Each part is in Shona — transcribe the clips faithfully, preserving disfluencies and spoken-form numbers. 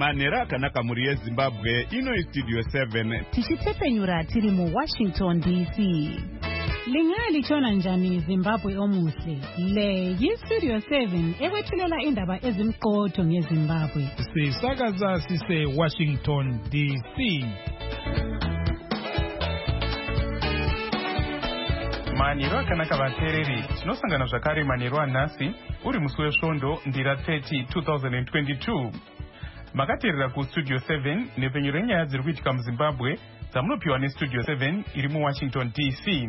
Manera Kanaka Murie Zimbabwe, ino Studio seven. Tichitepenyura tiri mu Washington D C. Lingali chona njani Zimbabwe omuhle. Le yi Studio seven ewethulela indaba ezimqotho ngeZimbabwe. Sisakaza sise Washington D C. Maniro akanaka vateereri, tinosangana zvakare maniro anhasi uri musi wesvondo ndira thirty twenty twenty-two. Makateerera kuStudio seven nepenyu renyaya dziri kuitika muZimbabwe dzamunopiwa neStudio seven iri muWashington D C.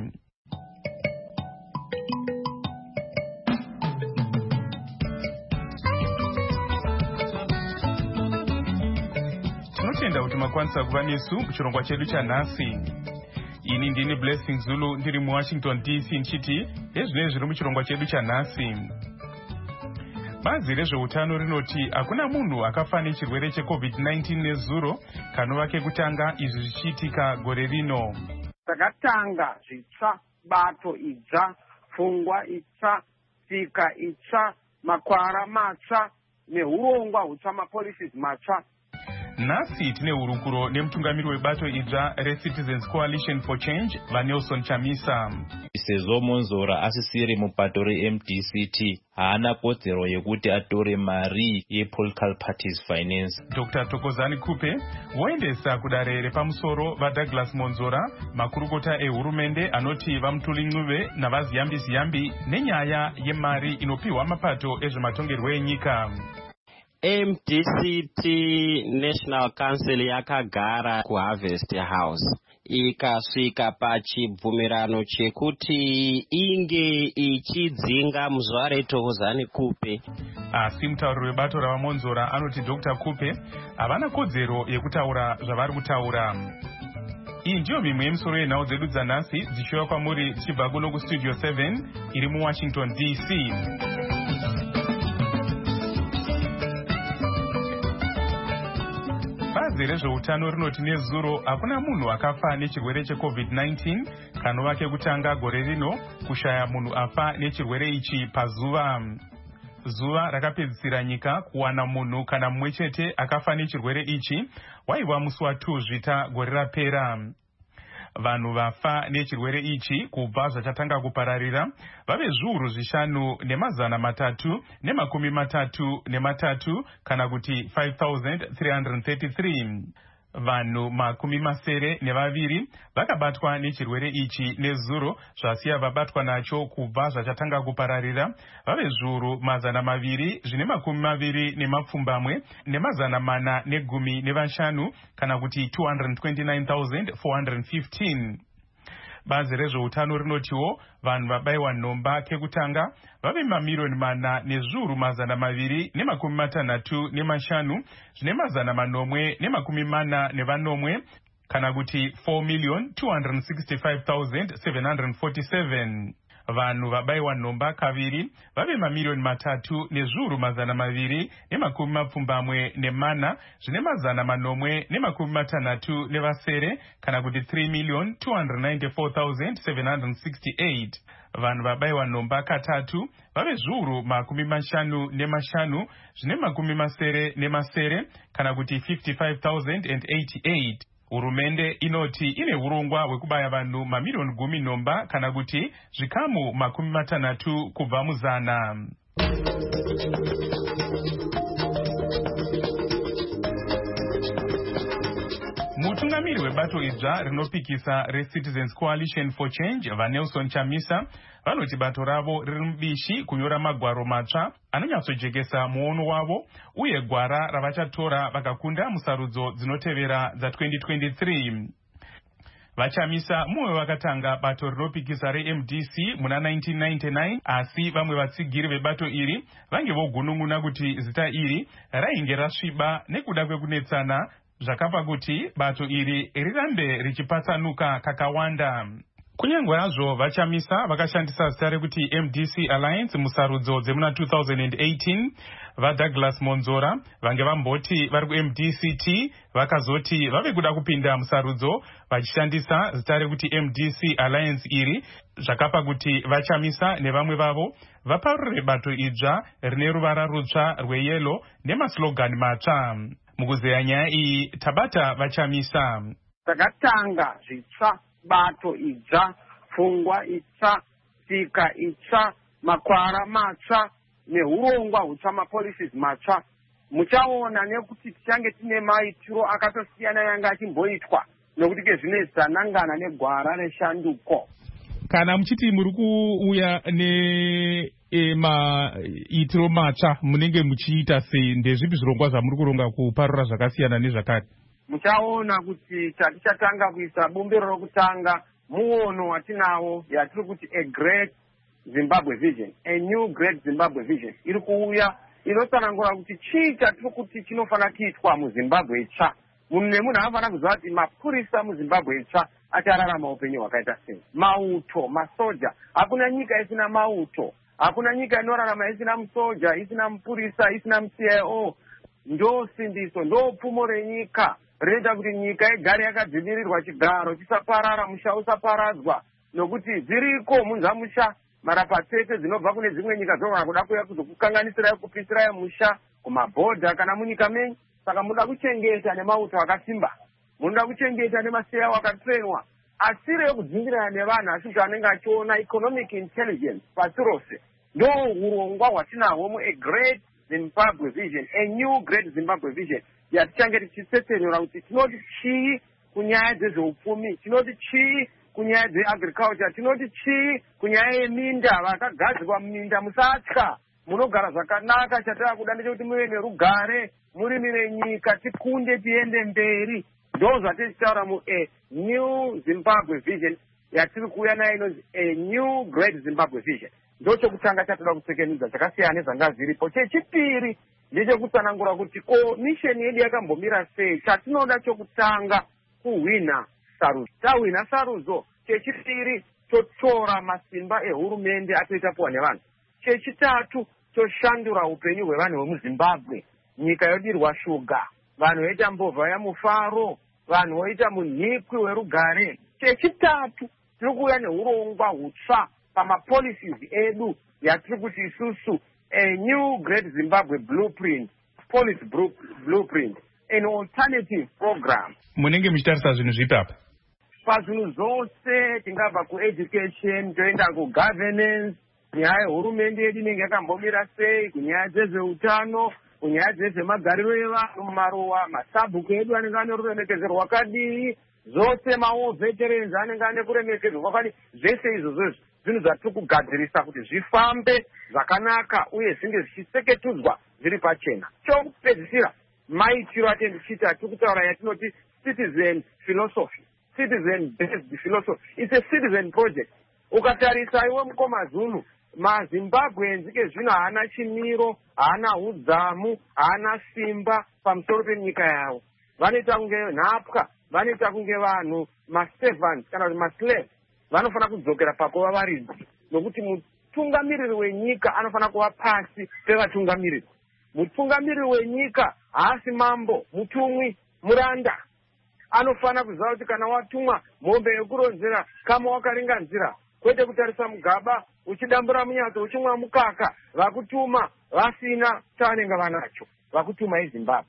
Tinotenda kuti makwanisa kuva nesu muchirongwa chedu chanhasi. Ini ndini Blessing Zulu ndiri muWashington D C nchiti ezvine zviri muchirongwa chedu chanhasi. Bazi rezveutano rinoti hakuna munhu akafa nechirwere cheCovid nineteen nezuro kanova kekutanga izvi zvichiitika gore rino. Takatanga zvitsva, bato idzva, pfungwa itsva, tsika itsva, makwara matsva neurongwa hutsva, mapolicies matsva. Nhasi tine hurukuro nemutungamiri webato idzva reCitizens Coalition for Change vaNelson Chamisa. Sezvo Monzora asisiri mupato reM D C T haana kodzero yekuti atore mari yePolitical Parties Finance. Doctor Thokozani Kupe voendesa kudare repamusoro vaDouglas Monzora, makurukota ehurumende anoti vamutulin'uve navaziyambi-ziyambi nenyaya yemari inopiwa mapato ezvematongerwo enyika. M D C T National Council yakagara kuHarvest House ikasvika pachibvumirano chekuti inge ichidzinga muzvare Thokozani Kupe. Asi mutauriri webato ravaMonzora anoti Doctor Kupe havana kodzero yekutaura zvavari kutaura. Iyi ndiyo mimwe yemisoro yenhau dzedu dzanhasi dzichiuya kwamuri dzichibva kuno kuStudio seven iri muWashington D C. Bazi rezveutano rinoti nezuro hakuna munhu akafa nechirwere cheCovid nineteen kanova kekutanga gore rino kushaya munhu afa nechirwere ichi pazuva. Zuva rakapedzisira nyika kuwana munhu kana mumwe chete akafa nechirwere ichi waiva musi waTwo Zvita gore rapera. Vanhu vafa nechirwere ichi kubva zvachatanga kupararira vave zviuru zvishanu nemazana matatu nemakumi matatu nematatu kana kuti five thousand three hundred thirty-three. Vanhu makumi masere nevaviri vakabatwa nechirwere ichi nezuro zvasiya vabatwa nacho kubva zvachatanga kupararira vave zviuru mazana maviri zvine makumi maviri nemapfumbamwe nemazana mana negumi nevashanu kana kuti two hundred twenty-nine thousand four hundred fifteen. Bazi rezveutano rinotiwo vanhu vabayiwa nhomba kekutanga vave mamirioni mana nezviuru mazana maviri nemakumi matanhatu nemashanu zvine mazana manomwe nemakumi mana nevanomwe kana kuti four million two hundred sixty-five thousand seven hundred forty-seven. Vanhu vabayiwa nhomba kaviri vave mamirioni matatu nezviuru mazana maviri nemakumi mapfumbamwe nemana zvine mazana manomwe nemakumi matanhatu nevasere kana kuti three million two hundred ninety-four thousand seven hundred sixty-eight. Vanhu vabayiwa nhomba katatu vave zviuru makumi mashanu nemashanu zvine makumi masere nemasere kana kuti fifty-five thousand eighty-eight. Hurumende inoti ine urongwa hwekubaya vanhu mamilioni gumi nhomba kana kuti zvikamu makumi matanhatu kubva muzana. Mutungamiri webato idzva rinopikisa reCitizens Coalition for Change vaNelson Chamisa vanoti bato ravo riri mubishi kunyora magwaro matsva anonyatsojekesa muono wavo uye gwara ravachatora vakakunda musarudzo dzinotevera dza-twenty twenty-three. Vachamisa mumwe vakatanga bato rinopikisa reM D C muna nineteen ninety-nine asi vamwe vatsigiri vebato iri vange vogunun'una kuti zita iri rainge rasviba nekuda kwekunetsana zvakapa kuti bato iri rirambe richipatsanuka kakawanda. Kunyange hazvo vachamisa vakashandisa zita rekuti M D C Alliance musarudzo dzemuna two thousand eighteen, vaDouglas Monzora vange vamboti vari kuM D C T vakazoti vave kuda kupinda musarudzo vachishandisa zita rekuti M D C Alliance iri zvakapa kuti vachamisa nevamwe vavo vaparure bato idzva rine ruvara rutsva rweyellow nemaslogani matsva. mukuzeya nyaya iyi Tabata Vachamisa. Takatanga zvitsva, bato idzva, pfungwa itsva, tsika itsva, makwara matsva neurongwa hutsva, mapolicies matsva. Muchaona nekuti tichange tine maitiro akatosiyana yanga achimboitwa nokuti kezvino dzanangana negwara reshanduko. Kana muchiti muri kuuya ne e, maitiro matsva munenge muchiita sei? Ndezvipi zvirongwa zvamuri kuronga kuparura zvakasiyana nezvakati? Muchaona kuti tatichatanga kuisa bumbiro rokutanga muono watinawo yatiri kuti a great Zimbabwe vision, a new great Zimbabwe vision iri kuuya inotsanangura kuti chii chatiri kuti chinofana kuitwa muZimbabwe itsva. Munhu nemunhu anofana kuziva kuti mapurisa muZimbabwe itsva achararama upenyu hwakaita sei. Mauto, masoja, hakuna nyika isina mauto, hakuna nyika inorarama isina musoja, isina mupurisa, isina mu C I O. Ndo simbiso, ndo pfumo renyika rinoita kuti nyika igare yakadzivirirwa, chigaro chisaparara, musha usaparadzwa, nokuti dziriko munzamusha marapatete dzinobva kune dzimwe nyika dzogona kuda kuya kuzokukanganisirai kupisirai musha kumabhodha kana munyika menyu. Saka munoda kuchengeta nemauto akasimba, munoda kuchengeta nemaseya akatrenwa, asiri yekudzingirana nevanhu asi kuti anenge achiona economic intelligence pasi rose. Ndo urongwa hwatinahwo mu a great Zimbabwe vision, a new great Zimbabwe vision yatichange tichitsetserera kuti tinoti chii kunyaya dzezveupfumi, tinoti chii kunyaya dzeagriculture, tinoti chii kunyaya yeminda. Vakagadzikwa muminda musatya, munogara zvakanaka. Chatava kuda ndechekuti muve nerugare, murimire nyika, tikunde tiende mberi. Ndo zvatichitaura mu a new Zimbabwe vision yatiri kuuya nayo inonzi a new great Zimbabwe vision. Ndo chokutanga chatoda kupfekenudza chakasiyana nezvanga zviripo. Chechipiri ndechekutsanangura kuti ko misheni yedu yakambomira sei. Chatinoda chokutanga kuhwina sarudzo. Tahwina sarudzo, chechipiri totora masimba ehurumende atoita puwa nevanhu. Chechitatu toshandura upenyu hwevanhu vemuZimbabwe. Nyika yodirwa shuga, vanhu voita mbovha yamufaro, vanhu voita munhikwi werugare. Chechitatu tiri kuuya neurongwa hutsva pamapolicies edu yatiri kuti isusu a new great Zimbabwe blueprint, policy blueprint, an alternative program. Munenge muchitarisa zvinhu zvipi apa? Pazvinhu zvose tingabva kueducation toenda kugovernance, nyaya yehurumende yedu inenge yakambomira sei, kunyaya dzezveutano, kunyaya dzezvemagariro evanhu mumaruwa, masabhuku edu anenge ane ruremekedzo rwakadii, zvose mawo veterans anenge ane kuremekedzwa kwakadii. Zvese izvozvo zvinhu zvatiri kugadzirisa kuti zvifambe zvakanaka uye zvinge zvichiseketudzwa zviri pachena. Chokupedzisira maitiro atende chita tiri kutaura yatinoti citizen philosophy, citizen based philosophy. It's a citizen project. Ukatarisa iwe mukomazunu, maZimbabweans ke zvino haana chimiro, haana hudzamu, haana simba pamusoro penyika yavo. Vanoita kunge nhapwa, vanoita kunge vanhu maservants kana kuti maslaves. Vanofana kudzokera pakuva varidzi, nokuti mutungamiriri wenyika anofana kuva pasi pevatungamiriri. Mutungamiriri wenyika haasi mambo, mutumwi, muranda. Anofana kuziva kuti kana watumwa mombe yekuronzera kama wakaringanzira, kwete kutarisa mugaba uchidambura munyato uchimwa mukaka, vakutuma vasina chavanenge vanacho, vakutuma eZimbabwe.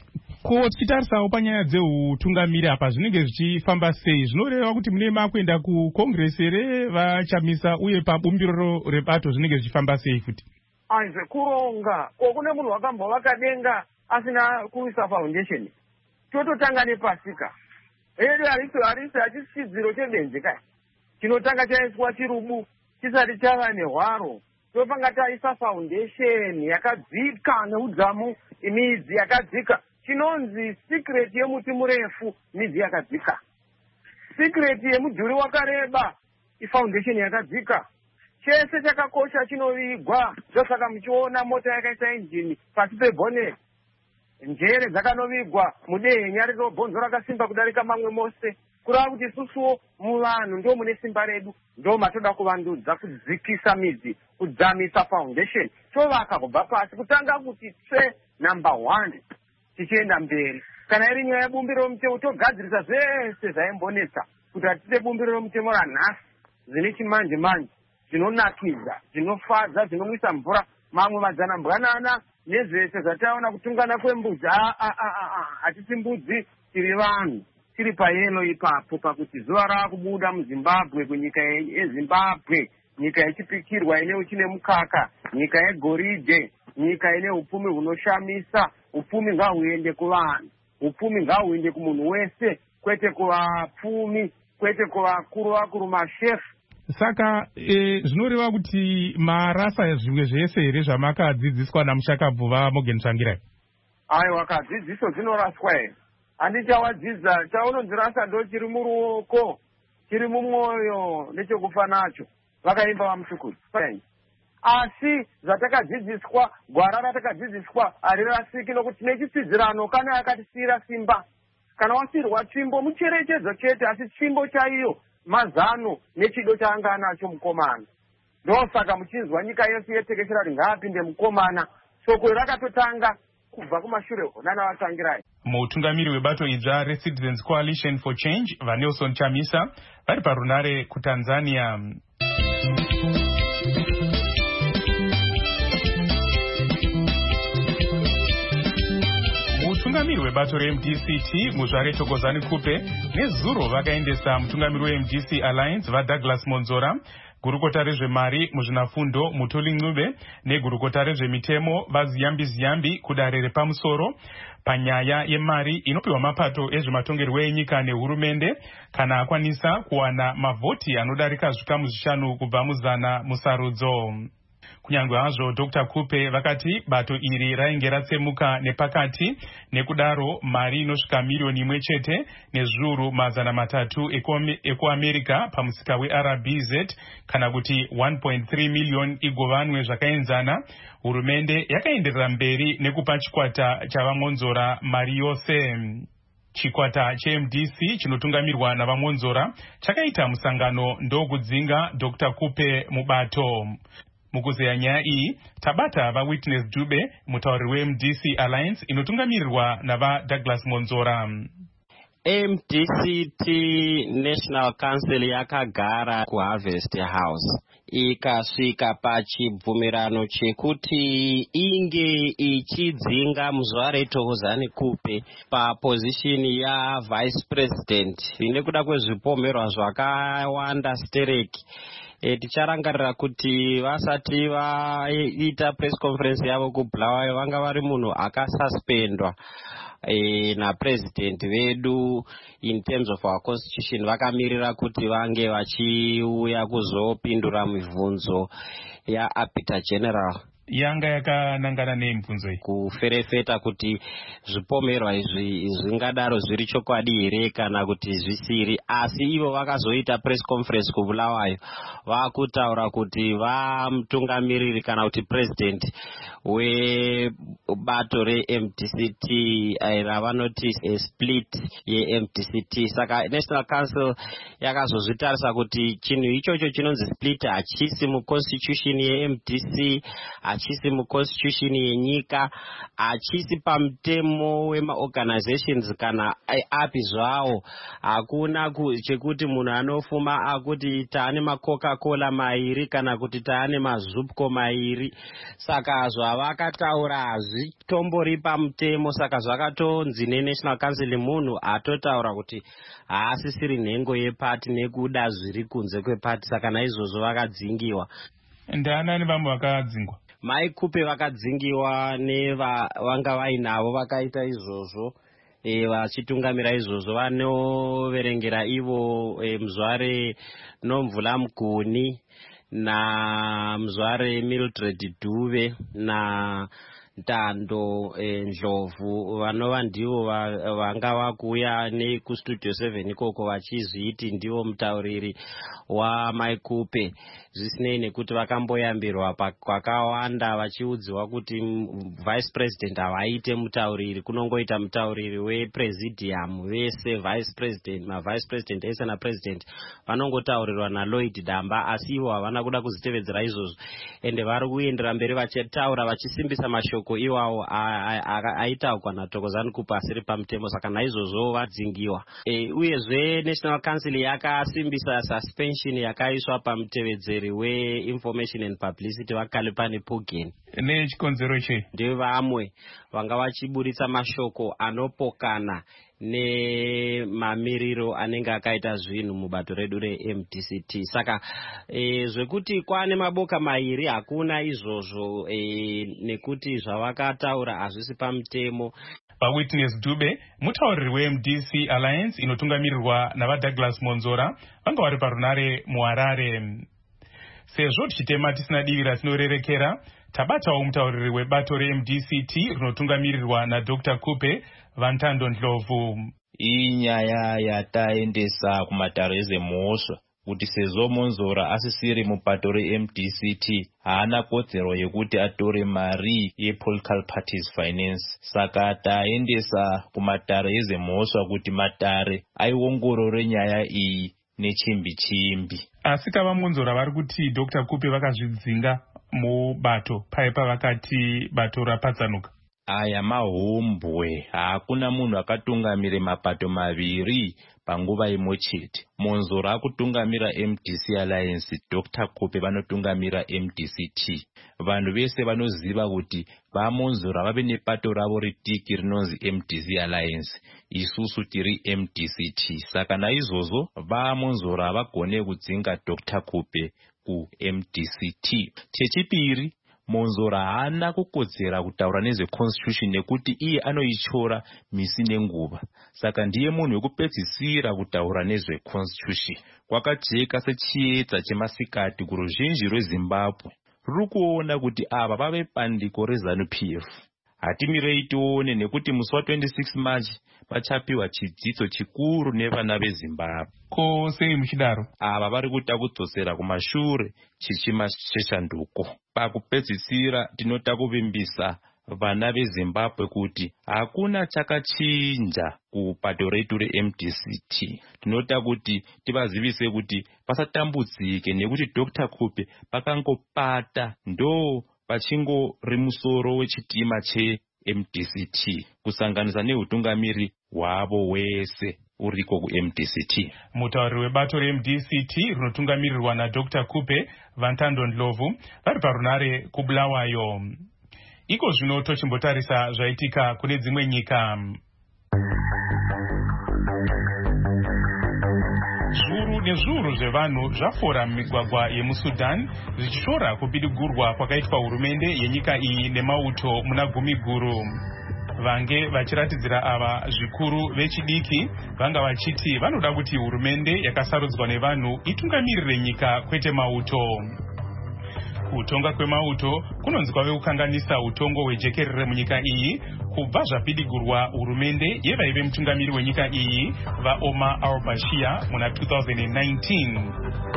Ko tichitarisawo panyaya dzeutungamiri apa zvinenge zvichifamba sei? Zvinoreva kuti mune makuenda kukongresi here Vachamisa, uye pabumbiro rebato zvinenge zvichifamba sei futi? Aize kuronga, ko kune munhu wakambovaka denga asina kuisa foundation. Tototanga nepasika. Edu harisi harisi hachisi chidziro chebenzi kai. Chinotanga chaiswa chirubu chisati chava nehwaro. Topanga taisa foundation yakadzika neudzamu, midzi yakadzika. Chinonzi secret yemuti murefu, midzi yakadzika. Secret yemudhuri wakareba, foundation yakadzika. Chese chakakosha chinovigwa. Zvosaka muchiona mota yakaisa engine pasi pebonnet. Njere dzakanovigwa, mudehenya rino bhonzo rakasimba kudarika mamwe mose. Kurava kuti isusuwo muvanhu ndo mune simba redu, ndo matoda kuvandudza, kudzikisa midzi, kudzamisa foundation. Tovaka kubva pasi, kutanga kuti tse number one. Tichienda mberi. Kana iri nyaya yebumbiro romutemo, togadzirisa zvese zvaimbonetsa kuti hatite bumbiro romutemo ranhasi zvine chimanje manje, zvinonakidza, zvinofadza, zvinomwisa mvura. Mamwe madzana mbwanana nezvese zvataona kutungana kwembudzi. Hatisi mbudzi, tiri vanhu, tiri payelo ipapo pakuti zuva raakubuda muZimbabwe, kunyika yeZimbabwe, nyika yechipikirwa ine uchine mukaka, nyika yegoridhe, nyika ine upfumi hunoshamisa. Upfumi ngahuende kuvanhu, upfumi ngahuende kumunhu wese, kwete kuvapfumi, kwete kuvakuru vakuru mashefu. Saka e, zvinoreva kuti marasa zvimwe zvese here zvamakadzidziswa namushakabvuva Morgan Tsvangirai? Aiwa, kadzidziso dzinoraswa here. Handichawadzidza, chaunonzirasa ndo chiri muruoko, chiri mumwoyo, nechekufa nacho. Vakaimba vamushukuri. Asi zvatakadzidziswa, gwara ratakadzidziswa harirasiki, nokuti nechisidzirano kana akatisiyira simba. Kana wasirwa tsvimbo mucherechedzo chete, asi tsvimbo chaiyo mazano nechido chaanga anacho mukomana. Ndosaka muchinzwa nyika yose yetekeshera kuti ngaapinde mukomana. Soko rakatotanga kubva kumashure nana Vatsangirai. Mutungamiri webato idzva reCitizens Coalition for Change, vaNelson Chamisa, vari parunare kuTanzania. Mutungamiri webato reM D C T muzvare Thokozani Kupe nezuro vakaendesa mutungamiri weM D C Alliance vaDouglas Monzora, gurukota rezvemari muzvinafundo Mutoli Ncube negurukota rezvemitemo vaZiyambi Ziyambi kudare repamusoro panyaya yemari inopiwa mapato ezvematongerwo enyika nehurumende kana akwanisa kuwana mavhoti anodarika zvikamu zvishanu kubva muzana musarudzo. Kunyange hazvo Doctor Kupe vakati bato iri rainge ratsemuka nepakati, nekudaro mari inosvika miriyoni imwe chete nezviuru mazana matatu ekuAmerica pamusika weR B Z kana kuti one point three million igovanwe zvakaenzana, hurumende yakaenderera mberi nekupa chikwata chavaMonzora mari yose. Chikwata cheM D C chinotungamirwa navaMonzora chakaita musangano ndokudzinga Doctor Kupe mubato. Mukuzeya nyaya iyi tabata vaWitness Dube, mutauri weM D C Alliance inotungamirirwa navaDouglas Monzora. M D C T National Council yakagara kuHarvest House ikasvika pachibvumirano chekuti inge ichidzinga Muzvare Thokozani Kupe papozishini yaVice President nekuda kwezvipomerwa zvakawanda stereki. E, ticharangarira kuti vasati vaita press conference yavo kuBulawayo vanga vari munhu akasuspendwa e, napresident vedu in terms of our constitution. Vakamirira kuti vange vachiuya kuzopindura mibvunzo yaApita General yanga yakanangana nemibvunzo iyi, kuferefeta kuti zvipomerwa izvi zvingadaro zviri chokwadi here kana kuti zvisiri. Asi ivo vakazoita press conference kuBulawayo vakutaura kuti vamutungamiriri kana kuti president webato reM D C T ravanoti split yeM D C T. Saka National Council yakazozvitarisa kuti chinhu ichocho chinonzi split hachisi muconstitution yeM D C, hachisi muconstitution yenyika, hachisi pamutemo wemaorganizations kana api zvawo. Hakuna chekuti munhu anofuma akuti taane maCoca-Cola mairi kana kuti taane maZupco mairi. Saka zvavakataura hazvitombori pamutemo. Saka zvakatonzi neNational Council munhu atotaura kuti haasisiri nhengo yepati nekuda zviri kunze kwepati. Saka naizvozvo vakadzingiwa. Ndaanani vamwe vakadzingwa? Mai Kupe vakadzingiwa nevanga vainavo vakaita izvozvo, e, vachitungamira izvozvo vanoverengera ivo e, Muzvare Nomvula Muguni na Muzvare Mildred Dube na Ntando e, Ndlovu vanova ndivo vanga vakuya nekustudio seven ikoko vachizviti ndivo mutauriri waMai Kupe. Zvisinei nekuti vakamboyambirwa kwakawanda vachiudziwa kuti vice president havaite mutauriri, kunongoita mutauriri wepresidium vese vice president, mavice president ese napresident vanongotaurirwa naLloyd Damba. Asi ivo havana kuda kuzitevedzera izvozvo ende vari kuendera mberi vachitaura vachisimbisa mashoko mashoko iwawo aitaurwa naThokozani Kupe asiri pamutemo, saka naizvozvo vadzingiwa. E, uyezve National Council yakasimbisa suspension yakaiswa pamutevedzeri weInformation and Publicity vaKalepani Pugeni. Nechikonzero che ndevamwe vanga vachiburitsa mashoko anopokana nemamiriro anenge akaita zvinhu mubato redu reM D C T. Saka e, zvekuti kwane maboka mairi hakuna izvozvo, e, nekuti zvavakataura hazvisi pamutemo. PaWitness Dube, mutauriri weM D C Alliance inotungamirirwa navaDouglas Monzora vanga vari parunare muHarare. Sezvo tichitema tisina divira tinorerekera, tabatawo mutauriri webato reM D C T rinotungamirirwa naDr Kupe Vantando Ndlovu. Inyaya yataendesa kumatare ezemhosva kuti sezvo Monzora asisiri mubato reM D C T haana kodzero yekuti atore mari yePolitical Parties Finance. Saka taendesa kumatare ezemhosva kuti matare aiongorore nyaya iyi nechimbi chimbi. Asi kava Monzora vari kuti Dr Kupe vakazvidzinga mubato paipa vakati bato rapatsanuka. Aya mahombwe, hakuna munhu akatungamire mapato maviri panguva imwe chete. Monzora akutungamira M D C Alliance, Dr Kupe vanotungamira M D C T. Vanhu vese vanoziva kuti vaMonzora vave nepato ravo ritiki rinonzi M D C Alliance, isusu tiri M D C T. Saka naizvozvo vaMonzora havagone kudzinga Dr Kupe ku M D C T. Chechipiri, Monzora haana kukodzera kutaura nezveconstitution nekuti iye anoichora misi nenguva. Saka ndiye munhu wekupedzisira kutaura nezveconstitution. Kwakajeka sechiedza chemasikati kuruzhinji rweZimbabwe ruri kuona kuti ava vave bandiko reZANU P F. Hatimirei tione nekuti musi wa26 March pachapiwa chidzidzo chikuru nevana veZimbabwe. Ko sei muchidaro? Ava vari kuda kudzosera kumashure chichima cheshanduko. Pakupedzisira tinota kuvimbisa vana veZimbabwe kuti hakuna chakachinja kubato redu reM D C T. Tinota kuti tivazivise kuti pasatambudzike nekuti Dr Kupe pakangopata ndo pachingo rimusoro wechitima cheM D C T kusanganisa neutungamiri hwavo wese uriko kuM D C T. Mutauriri webato reM D C T rinotungamirirwa naDr Kupe Vantando Ndlovu vari parunare kuBulawayo. Iko zvino tochimbotarisa zvaitika kune dzimwe nyika. Zviuru nezviuru zvevanhu zvafora mumigwagwa yemuSudan zvichishora kupidigurwa kwakaitwa hurumende yenyika iyi nemauto muna gumi guru. Vange vachiratidzira ava zvikuru vechidiki vanga vachiti vanoda kuti hurumende yakasarudzwa nevanhu itungamirire nyika kwete mauto. Kutonga kwemauto kunonzi kwave kukanganisa utongo hwejekerere munyika iyi kubva zvapidigurwa hurumende yevaive mutungamiri wenyika iyi vaOmar al-Bashir muna two thousand nineteen.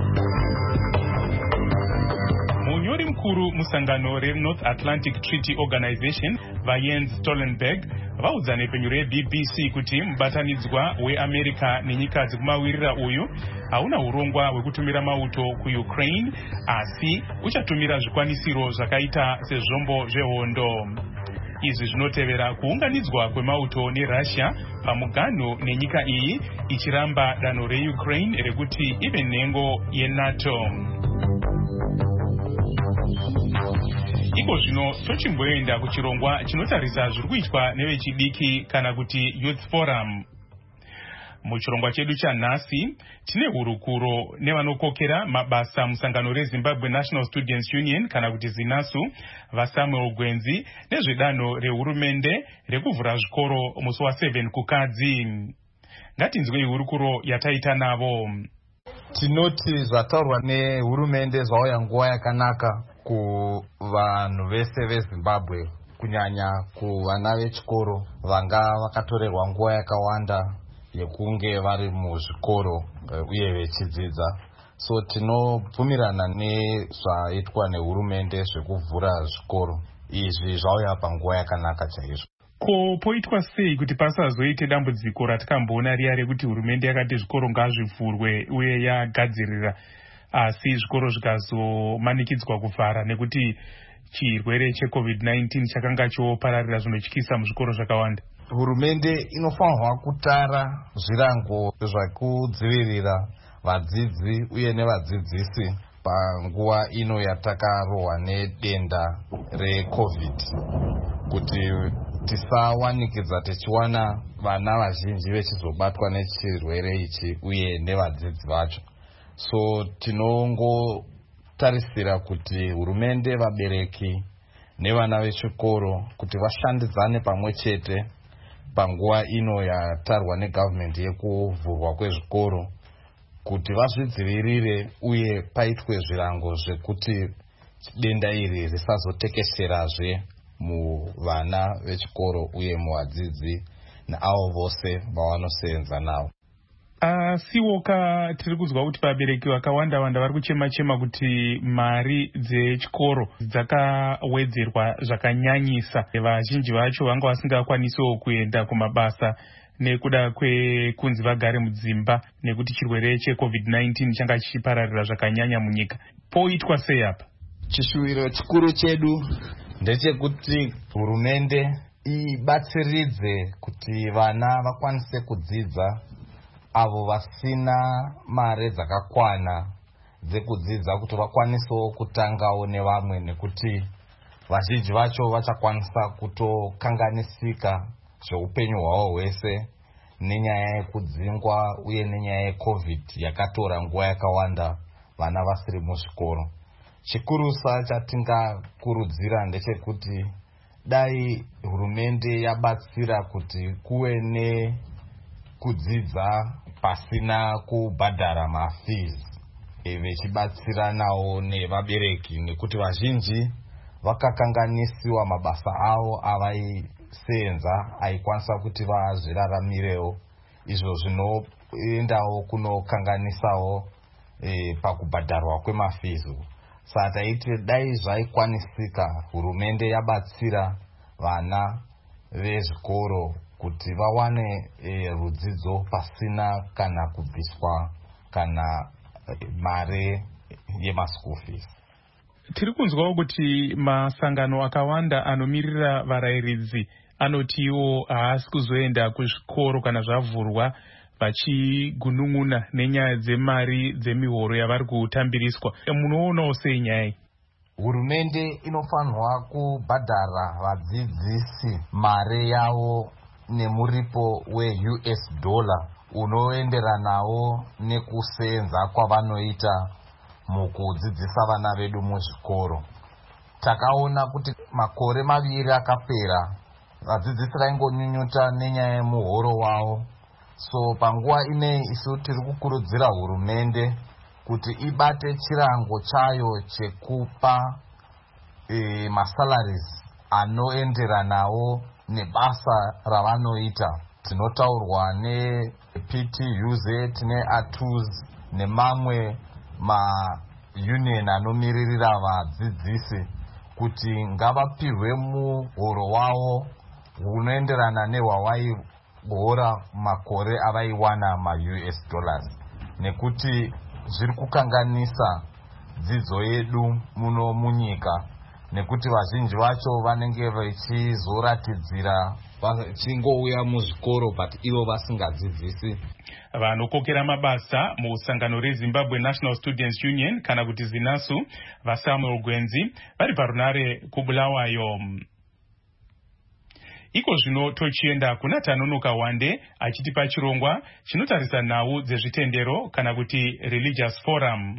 Munyori mukuru musangano reNorth Atlantic Treaty Organization vaJens Stoltenberg vaudza nepfenyuro reB B C kuti mubatanidzwa weAmerica nenyika dzekumawirira uyu hauna urongwa hwekutumira mauto kuUkraine, asi uchatumira zvikwanisiro zvakaita sezvombo zvehondo. Izvi zvinotevera kuunganidzwa kwemauto neRussia pamuganho nenyika iyi ichiramba danho reUkraine rekuti ive nhengo yeNATO. Iko zvino tochimboenda kuchirongwa chinotarisa zviri kuitwa nevechidiki kana kuti Youth Forum. Muchirongwa chedu chanhasi tine hurukuro nevanokokera mabasa musangano reZimbabwe National Students Union kana kuti ZINASU vaSamuel Gwenzi nezvedanho rehurumende rekuvhura zvikoro musi waseven kukadzi. Ngatinzwei hurukuro yataita navo. Tinoti zvataurwa nehurumende zvauya nguva yakanaka kuvanhu vese veZimbabwe, kunyanya kuvana vechikoro vanga vakatorerwa nguva yakawanda yekunge vari muzvikoro uye vechidzidza. So tinobvumirana nezvaitwa nehurumende zvekuvhura zvikoro. Izvi zvauya panguva yakanaka chaizvo. Ko poitwa sei kuti pasazoite dambudziko ratikamboona riya rekuti hurumende yakati zvikoro ngazvivhurwe uye yagadzirira asi zvikoro zvikazomanikidzwa kuvhara nekuti chirwere checovid nineteen chakanga chopararira zvinotyisa muzvikoro zvakawanda? Hurumende inofanirwa kutara zvirango zvekudzivirira vadzidzi uye nevadzidzisi panguva ino yatakarohwa nedenda recovid, kuti tisawanikidza tichiwana vana vazhinji vechizobatwa nechirwere ichi uye nevadzidzi vacho. So tinongotarisira kuti hurumende, vabereki nevana vechikoro kuti vashandidzane pamwe chete panguva ino yatarwa negavhumende yekuvhurwa kwezvikoro, kuti vazvidzivirire uye paitwe zvirango zvekuti denda iri risazotekesherazve muvana vechikoro uye muvadzidzi neavo vose vavanosenza navo. Asiwoka tiri kuzwa kuti vabereki vakawanda wanda vari kuchema-chema kuti mari dzechikoro dzakawedzerwa zvakanyanyisa. Vazhinji vacho vanga vasingakwanisawo kuenda kumabasa nekuda kwekunzi vagare mudzimba nekuti chirwere checovid nineteen changa chichipararira zvakanyanya munyika. Poitwa sei apa? Chishuwiro chikuru chedu ndechekuti hurumende ibatsiridze kuti vana vakwanise kudzidza, avo vasina mare dzakakwana dzekudzidza kuti vakwanisewo kutangawo nevamwe, nekuti vazhinji vacho vachakwanisa kutokanganisika zveupenyu hwavo hwese nenyaya yekudzingwa uye nenyaya yecovid yakatora nguva yakawanda vana vasiri muzvikoro. Chikurusa chatingakurudzira ndechekuti dai hurumende yabatsira kuti kuwe nekudzidza pasina kubhadhara mafees, vechibatsiranawo nevabereki, nekuti vazhinji vakakanganisiwa mabasa avo avaisenza aikwanisa kuti vazviraramirewo, izvo zvinoendawo kunokanganisawo e, pakubhadharwa kwemafizo. Saka taiti dai zvaikwanisika hurumende yabatsira vana vezvikoro kuti vawane e, rudzidzo pasina kana kubviswa kana e, mare yemaschool fees. Tiri kunzwawo kuti masangano akawanda anomirira varayiridzi anotiwo haasi kuzoenda kuzvikoro kana zvavhurwa, vachigunun'una nenyaya dzemari dzemihoro yavari kutambiriswa. Munoonawo sei nyaya? Hurumende inofanirwa kubhadhara vadzidzisi mari yavo nemuripo we-U S dollar unoenderanawo nekusenza kwavanoita mukudzidzisa vana vedu muzvikoro. Takaona kuti makore maviri akapera vadzidzisi vaingonyunyuta nenyaya yemuhoro wavo. So panguva inei isu tiri kukurudzira hurumende kuti ibate chirango chayo chekupa e, masalaries anoenderanawo nebasa ravanoita. Tinotaurwa ne-P T U Z, ne-A T U S nemamwe ma-union anomiririra vadzidzisi kuti ngavapihwe muhoro wavo unoenderana nehwavaihora makore avaiwana ma-U S dollars, nekuti zviri kukanganisa dzidzo yedu muno munyika, nekuti vazhinji vacho vanenge vachizoratidzira vachingouya muzvikoro but ivo vasingadzidzisi. Vanokokera mabasa musangano reZimbabwe National Students Union kana kuti ZINASU vaSamuel Gwenzi vari parunare kuBulawayo. Iko zvino tochienda kuna Tanonoka Wande achitipa chirongwa chinotarisa nhau dzezvitendero kana kuti religious forum.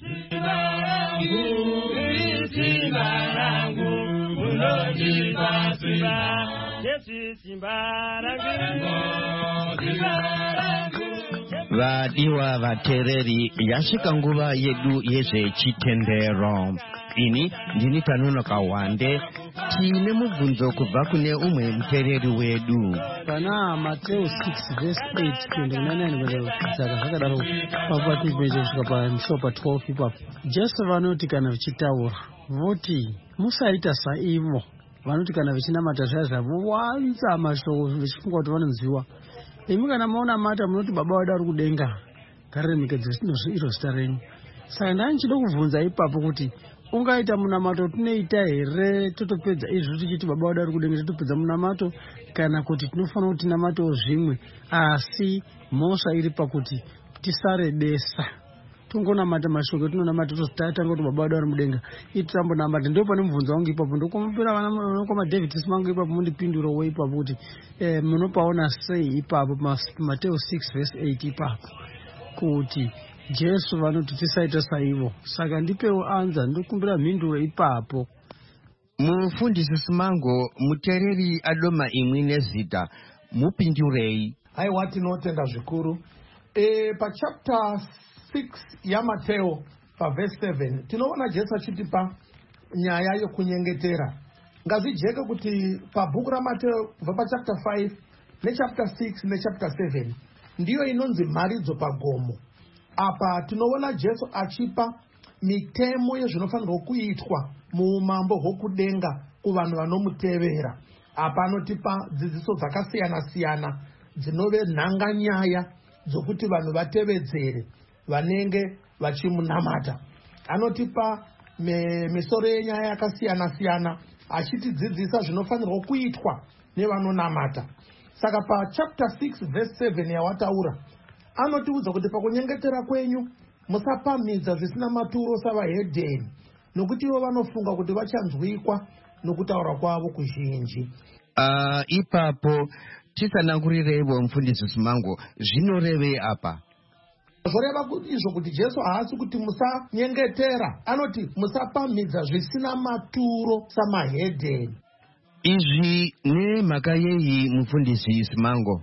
Vadiwa vatereri, yasvika nguva yedu yezvechitendero. Ini ndini Tanonoka Wande, tine mubvunzo kubva kune umwe mutereri wedu. Pana Matthew six verse eight twenty-nine kudzaka zvakadaro papati peje kusvika pamushopa twelve ipapo. Jesu vanoti kana vichitaura voti musaita saivo vanoti kana vichinamata zvaya zvavowanza mashoko vichifunga kuti vanonziwa. Imi kana maona mata munoti baba wada ari kudenga ngariremekedzwe iro zita renyu. Saka ndani chida kubvunza ipapo kuti ungaita munamato tinoita here totopedza izvo tichiti baba wadari kudenga totopedza munamato, kana kuti tinofanira kuti tinamatewo zvimwe, asi mhosva iri pakuti tisarebesa. Tungonamata mashoko etinonamata totanga kuti baba wadari mudenga itambonamata. Ndo pane mubvunzo wangu ipapo ndokumupira vana nokoma David simangu ipapo mundipinduro weipapo kuti eh, munopaona sei ipapo Mateo six verse eight ipapo kuti Jesu vanoti tisaita saivo. Saka ndipewo anza ndokumbira mhinduro ipapo. Mufundisi Simango, mutereri adoma imwe nezita mupindurei. Haiwa tinotenda zvikuru. E, pa chapter six ya Mateo pa verse seven tinoona Jesu achitipa nyaya yokunyengetera. Ngazvijeke kuti pa bhuku ra Mateo pa chapter five ne chapter six ne chapter seven ndiyo inonzi mharidzo pagomo. Apa tinoona Jesu achipa mitemo yezvinofanirwa kuitwa muumambo hwokudenga kuvanhu vanomutevera. Apa anotipa dzidziso dzakasiyana siyana dzinove nhanganyaya dzokuti vanhu vatevedzere vanenge vachimunamata. Anotipa me, misoro yenyaya yakasiyana siyana achitidzidzisa zvinofanirwa kuitwa nevanonamata. Saka pa chapter six verse seven yawataura anotiudza kuti pakunyengetera kwenyu musapamhidza zvisina maturo savahedheni, nokuti ivo vanofunga kuti vachanzwikwa nokutaura kwavo kuzhinji. Uh, ipapo tisanangurireiwo mufundisi Simango, zvinorevei apa? Zvoreva izvo kuti Jesu haasi kuti musanyengetera, anoti musapamhidza zvisina maturo samahedheni. Izvi nemhaka yei mufundisi Simango?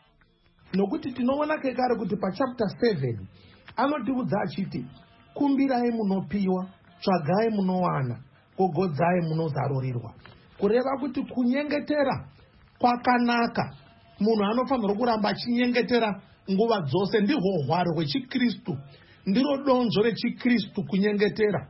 Nokuti tinoona kekare kuti pa chapter seven anotiudza achiti kumbirai munopiwa, tsvagai munowana, gogodzai munozarurirwa. Kureva kuti kunyengetera kwakanaka. Munhu anofanirwa kuramba achinyengetera nguva dzose. Ndihwo hwaro hwechikristu, ndiro donzvo rechikristu kunyengetera.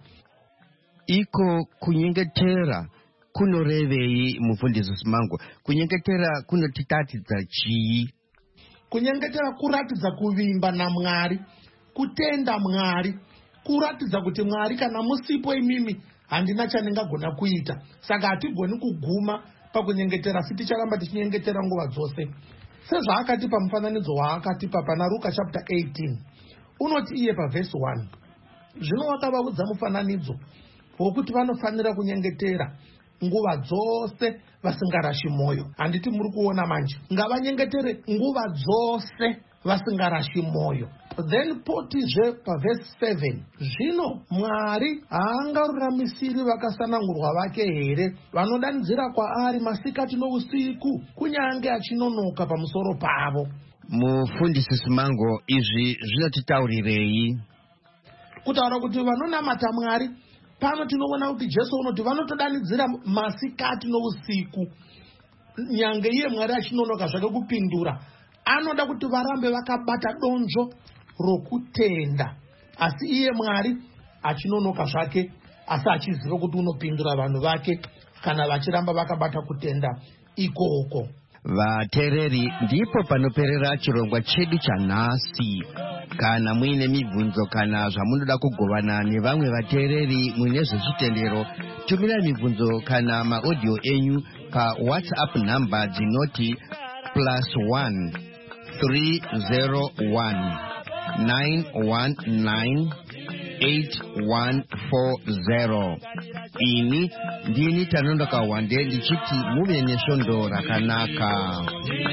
Iko kunyengetera kunorevei mufundisi Simango? Kunyengetera kunotitatidza chii? Kunyengetera kuratidza kuvimba naMwari, kutenda Mwari, kuratidza kuti Mwari kana musipo imimi handina chandingagona kuita. Saka hatigoni kuguma pakunyengetera, asi ticharamba tichinyengetera nguva dzose. Sezvaakatipa mufananidzo waakatipa pana Luka chapter eighteen. Unoti iye pa verse one. Zvino wakavaudza mufananidzo wokuti vanofanira kunyengetera nguva dzose vasingarashi moyo. Handiti muri kuona manje. Ngavanyengetere nguva dzose vasingarashi moyo. Then potizve pa verse seven. Zvino Mwari haangaruramisiri vakasanangurwa vake here, vanodanidzira kwaari masikati nousiku, kunyange achinonoka pamusoro pavo. Mufundisi Simango, izvi zvinotitaurirei? Kutaura kuti vanonamata Mwari, pano tinoona kuti Jesu unoti vanotodanidzira masikati nousiku, nyange iye Mwari achinonoka zvake kupindura. Anoda kuti varambe vakabata donzvo rokutenda, asi iye Mwari achinonoka zvake, asi achiziva kuti unopindura vanhu vake kana vachiramba vakabata kutenda ikoko. Vatereri, ndipo panoperera chirongwa chedu chanhasi. Kana muine mibvunzo kana zvamunoda kugovana nevamwe vatereri mune zvechitendero, tumirai mibvunzo kana maaudio enyu pa WhatsApp number dzinoti plus one three zero one nine one nine eight one four zero. Ini ndini Tanondoka Wande ndichiti muve nesvondo rakanaka.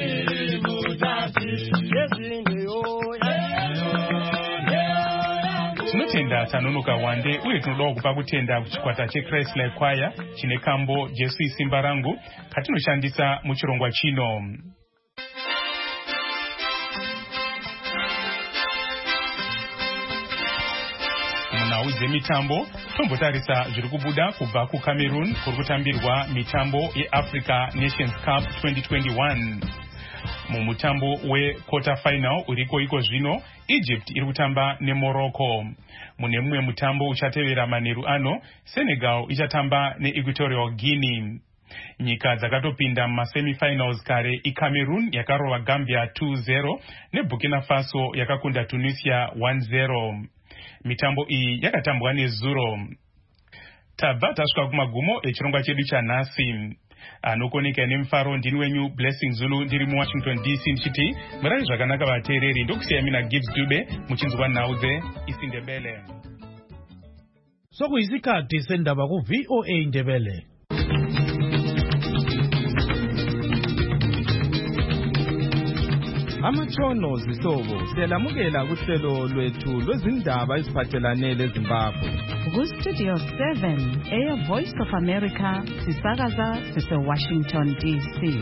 Tinotenda Tanonoka Wande uye tinoda kupa kutenda kuchikwata cheChrist Life Choir chine kambo Jesu isimba rangu katinoshandisa muchirongwa chino. Munhau dzemitambo tombotarisa zviri kubuda kubva kuCameroon kuri kutambirwa mitambo yeAfrica Nations Cup twenty twenty-one. Mumutambo wequarter final uriko iko zvino Egypt iri kutamba neMorocco. Mune mumwe mutambo uchatevera manheru ano Senegal ichatamba neEquatorial Guinea. Nyika dzakatopinda mumasemifinals kare iCameroon yakarova Gambia two zero neBurkina Faso yakakunda Tunisia one zero. Mitambo iyi yakatambwa nezuro. tabva tasvika kumagumo echirongwa chedu chanhasi. Anokoneka nemufaro ndini wenyu Blessing Zulu ndiri muWashington D C ndichiti murai zvakanaka vateereri. Ndokusiya mina Gibbs Dube muchinzwa nhau dzeIsiNdebele. Sokuyisikhathi sendaba ku V O A Ndebele. Amatshono zihlobo siyalamukela kuhlelo lwethu lwezindaba eziphathelane leZimbabwe. Ku-Studio seven, Air Voice of America, sisakaza sise-Washington D C.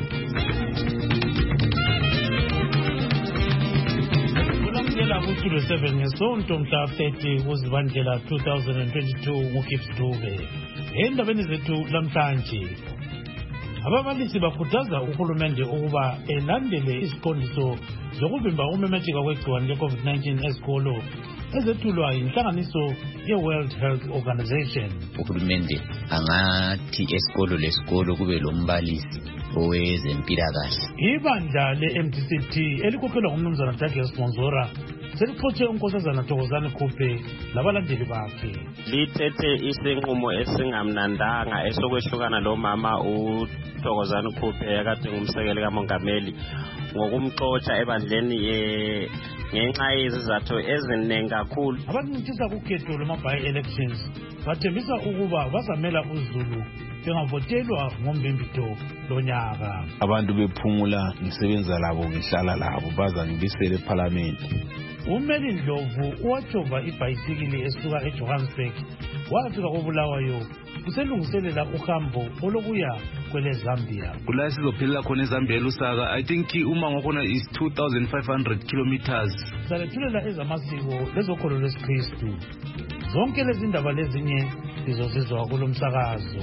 Kulamukela ku-Studio seven ngesonto mhla thirty kuZibandlela two thousand twenty-two nguGibbs Dube. Endabeni zethu lamhlanje, ababalisi bakhuthaza uhulumende ukuba elandele isiqondiso zokuvimba ukumemetheka kwegciwane le-COVID nineteen ezikolo ezethulwa yinhlanganiso ye-World Health Organization. Uhulumende angathi esikolo lesikolo kube lombalisi owezempilakahle. Ibandla le-M D C T elikhokhelwa ngumnumzana Douglas Monzora selixotshe unkosazana Thokozani Khuphe labalandeli bakhe. Lithethe isinqumo esingamnandanga esokwehlukana lo mama uThokozani Khuphe akade ngumsekeli kaMongameli ngokumxotsha ebandleni ngenxa yezizathu eziningi kakhulu. Abancintisa kukhetho lwama-by elections bathembisa ukuba bazamela uZulu bengavotelwa ngoMbimbito lonyaka. Abantu bephumula ngisebenza labo ngihlala labo baza ngibisele eParliament. Umeli Ndlovu uwajova ibhayisikili esuka eJohannesburg wafika koBulawayo uselungiselela uhambo olokuya kwele Zambia. Kula sizophelela khona eZambia eLusaka. I think umango khona is two thousand five hundred kilometers. Salethulela ezamasiko lezokholo lwesikristu. Zonke lezi ndaba lezinye sizozizwa kulo msakazo.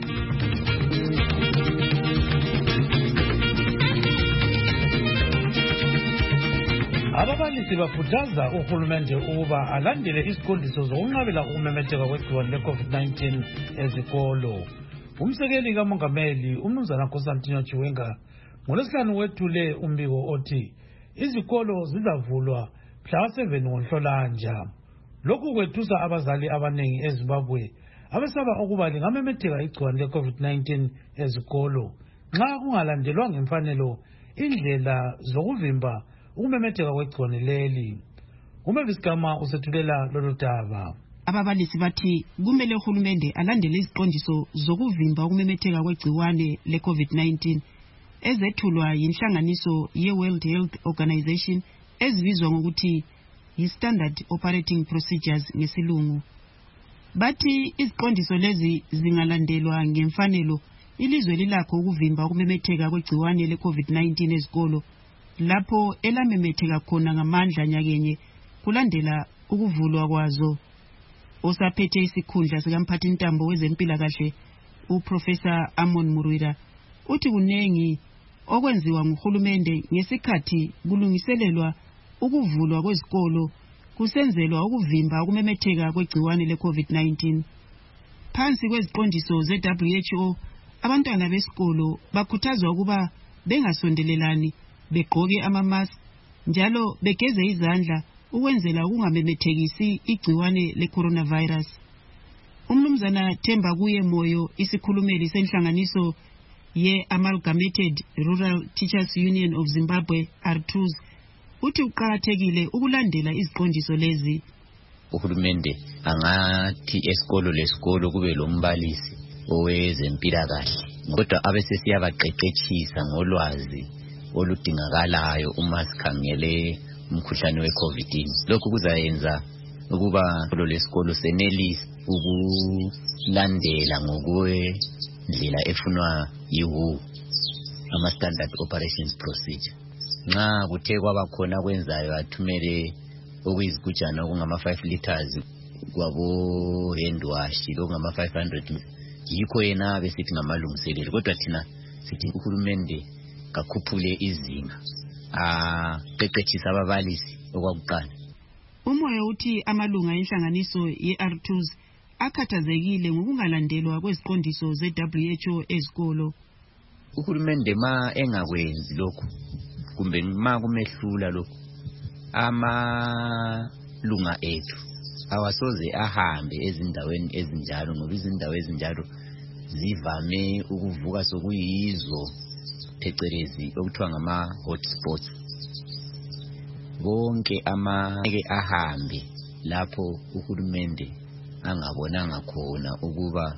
Ababalisi bakhuthaza uhulumende ukuba alandele isiqondiso zokunqabela ukumemetheka kwegciwane le-COVID nineteen ezikolo. Umsekeli kaMongameli umnumzana Constantino Chiwenga ngolwesihlanu wethule umbiko othi izikolo zizavulwa mhla seven ngoNhlolanja. Lokhu kwethusa abazali abanengi eZimbabwe abesaba ukuba lingamemetheka igciwane le-COVID nineteen ezikolo nxa kungalandelwa ngemfanelo indlela zokuvimba ukumemetheka kwegciwane leli. uMavis Gama usethulela lolu daba. Ababalisi bathi kumele uhulumende alandele iziqondiso zokuvimba ukumemetheka kwegciwane le-COVID nineteen ezethulwa yinhlanganiso ye-World Health Organization ezibizwa ngokuthi yi-Standard Operating Procedures ngesilungu. Bathi iziqondiso lezi zingalandelwa ngemfanelo ilizwe lilakho ukuvimba ukumemetheka kwegciwane le-COVID nineteen ezikolo lapho elamemetheka khona ngamandla nyakenye kulandela ukuvulwa kwazo. Osaphethe isikhundla sikamphathintambo wezempilakahle uProfessor Amon Murwira uthi kunengi okwenziwa nguhulumende ngesikhathi kulungiselelwa ukuvulwa kwezikolo kusenzelwa ukuvimba ukumemetheka kwegciwane le-COVID nineteen. Phansi kweziqondiso ze-W H O abantwana besikolo bakhuthazwa ukuba bengasondelelani, begqoke ama-mask njalo begeze izandla ukwenzela ukungamemethekisi igciwane le-coronavirus. Umnumzana Themba Kuye Moyo isikhulumeli senhlanganiso ye-Amalgamated Rural Teachers Union of Zimbabwe R T U Z uthi uqakathekile ukulandela iziqondiso lezi. Uhulumende angathi esikolo lesikolo kube lombalisi owezempilakahle kodwa abesesiyabaqeqetshisa ngolwazi oludingakalayo uma sikhangele umkhuhlane we-COVID. Lokhu kuzayenza ukuba lo lesikolo senelise ukulandela ngokwendlela efunwa yi-W H O, ama-Standard Operations Procedure. Nxa kuthe kwaba khona kwenzayo athumele okuyizigujana okungama-five liters kwabo hand wash lokungama-five hundred, yikho yena besithi ngamalungiselelo. Kodwa thina sithi uhulumende kakhuphule izinga aqeqetshisa ababalisi okwakuqala. Umoya uthi amalunga enhlanganiso ye-R T U Z akhathazekile ngokungalandelwa kweziqondiso ze-W H O ezikolo. Uhulumende ma engakwenzi lokhu kumbe ma kumehlula lokhu, amalunga ethu awasoze ahambe ezindaweni ezinjalo ngoba izindawo ezinjalo zivame ukuvuka sokuyizo phecelezi okuthiwa ngama hotspots. Bonke amake ahambe lapho uhulumende angabonanga khona ukuba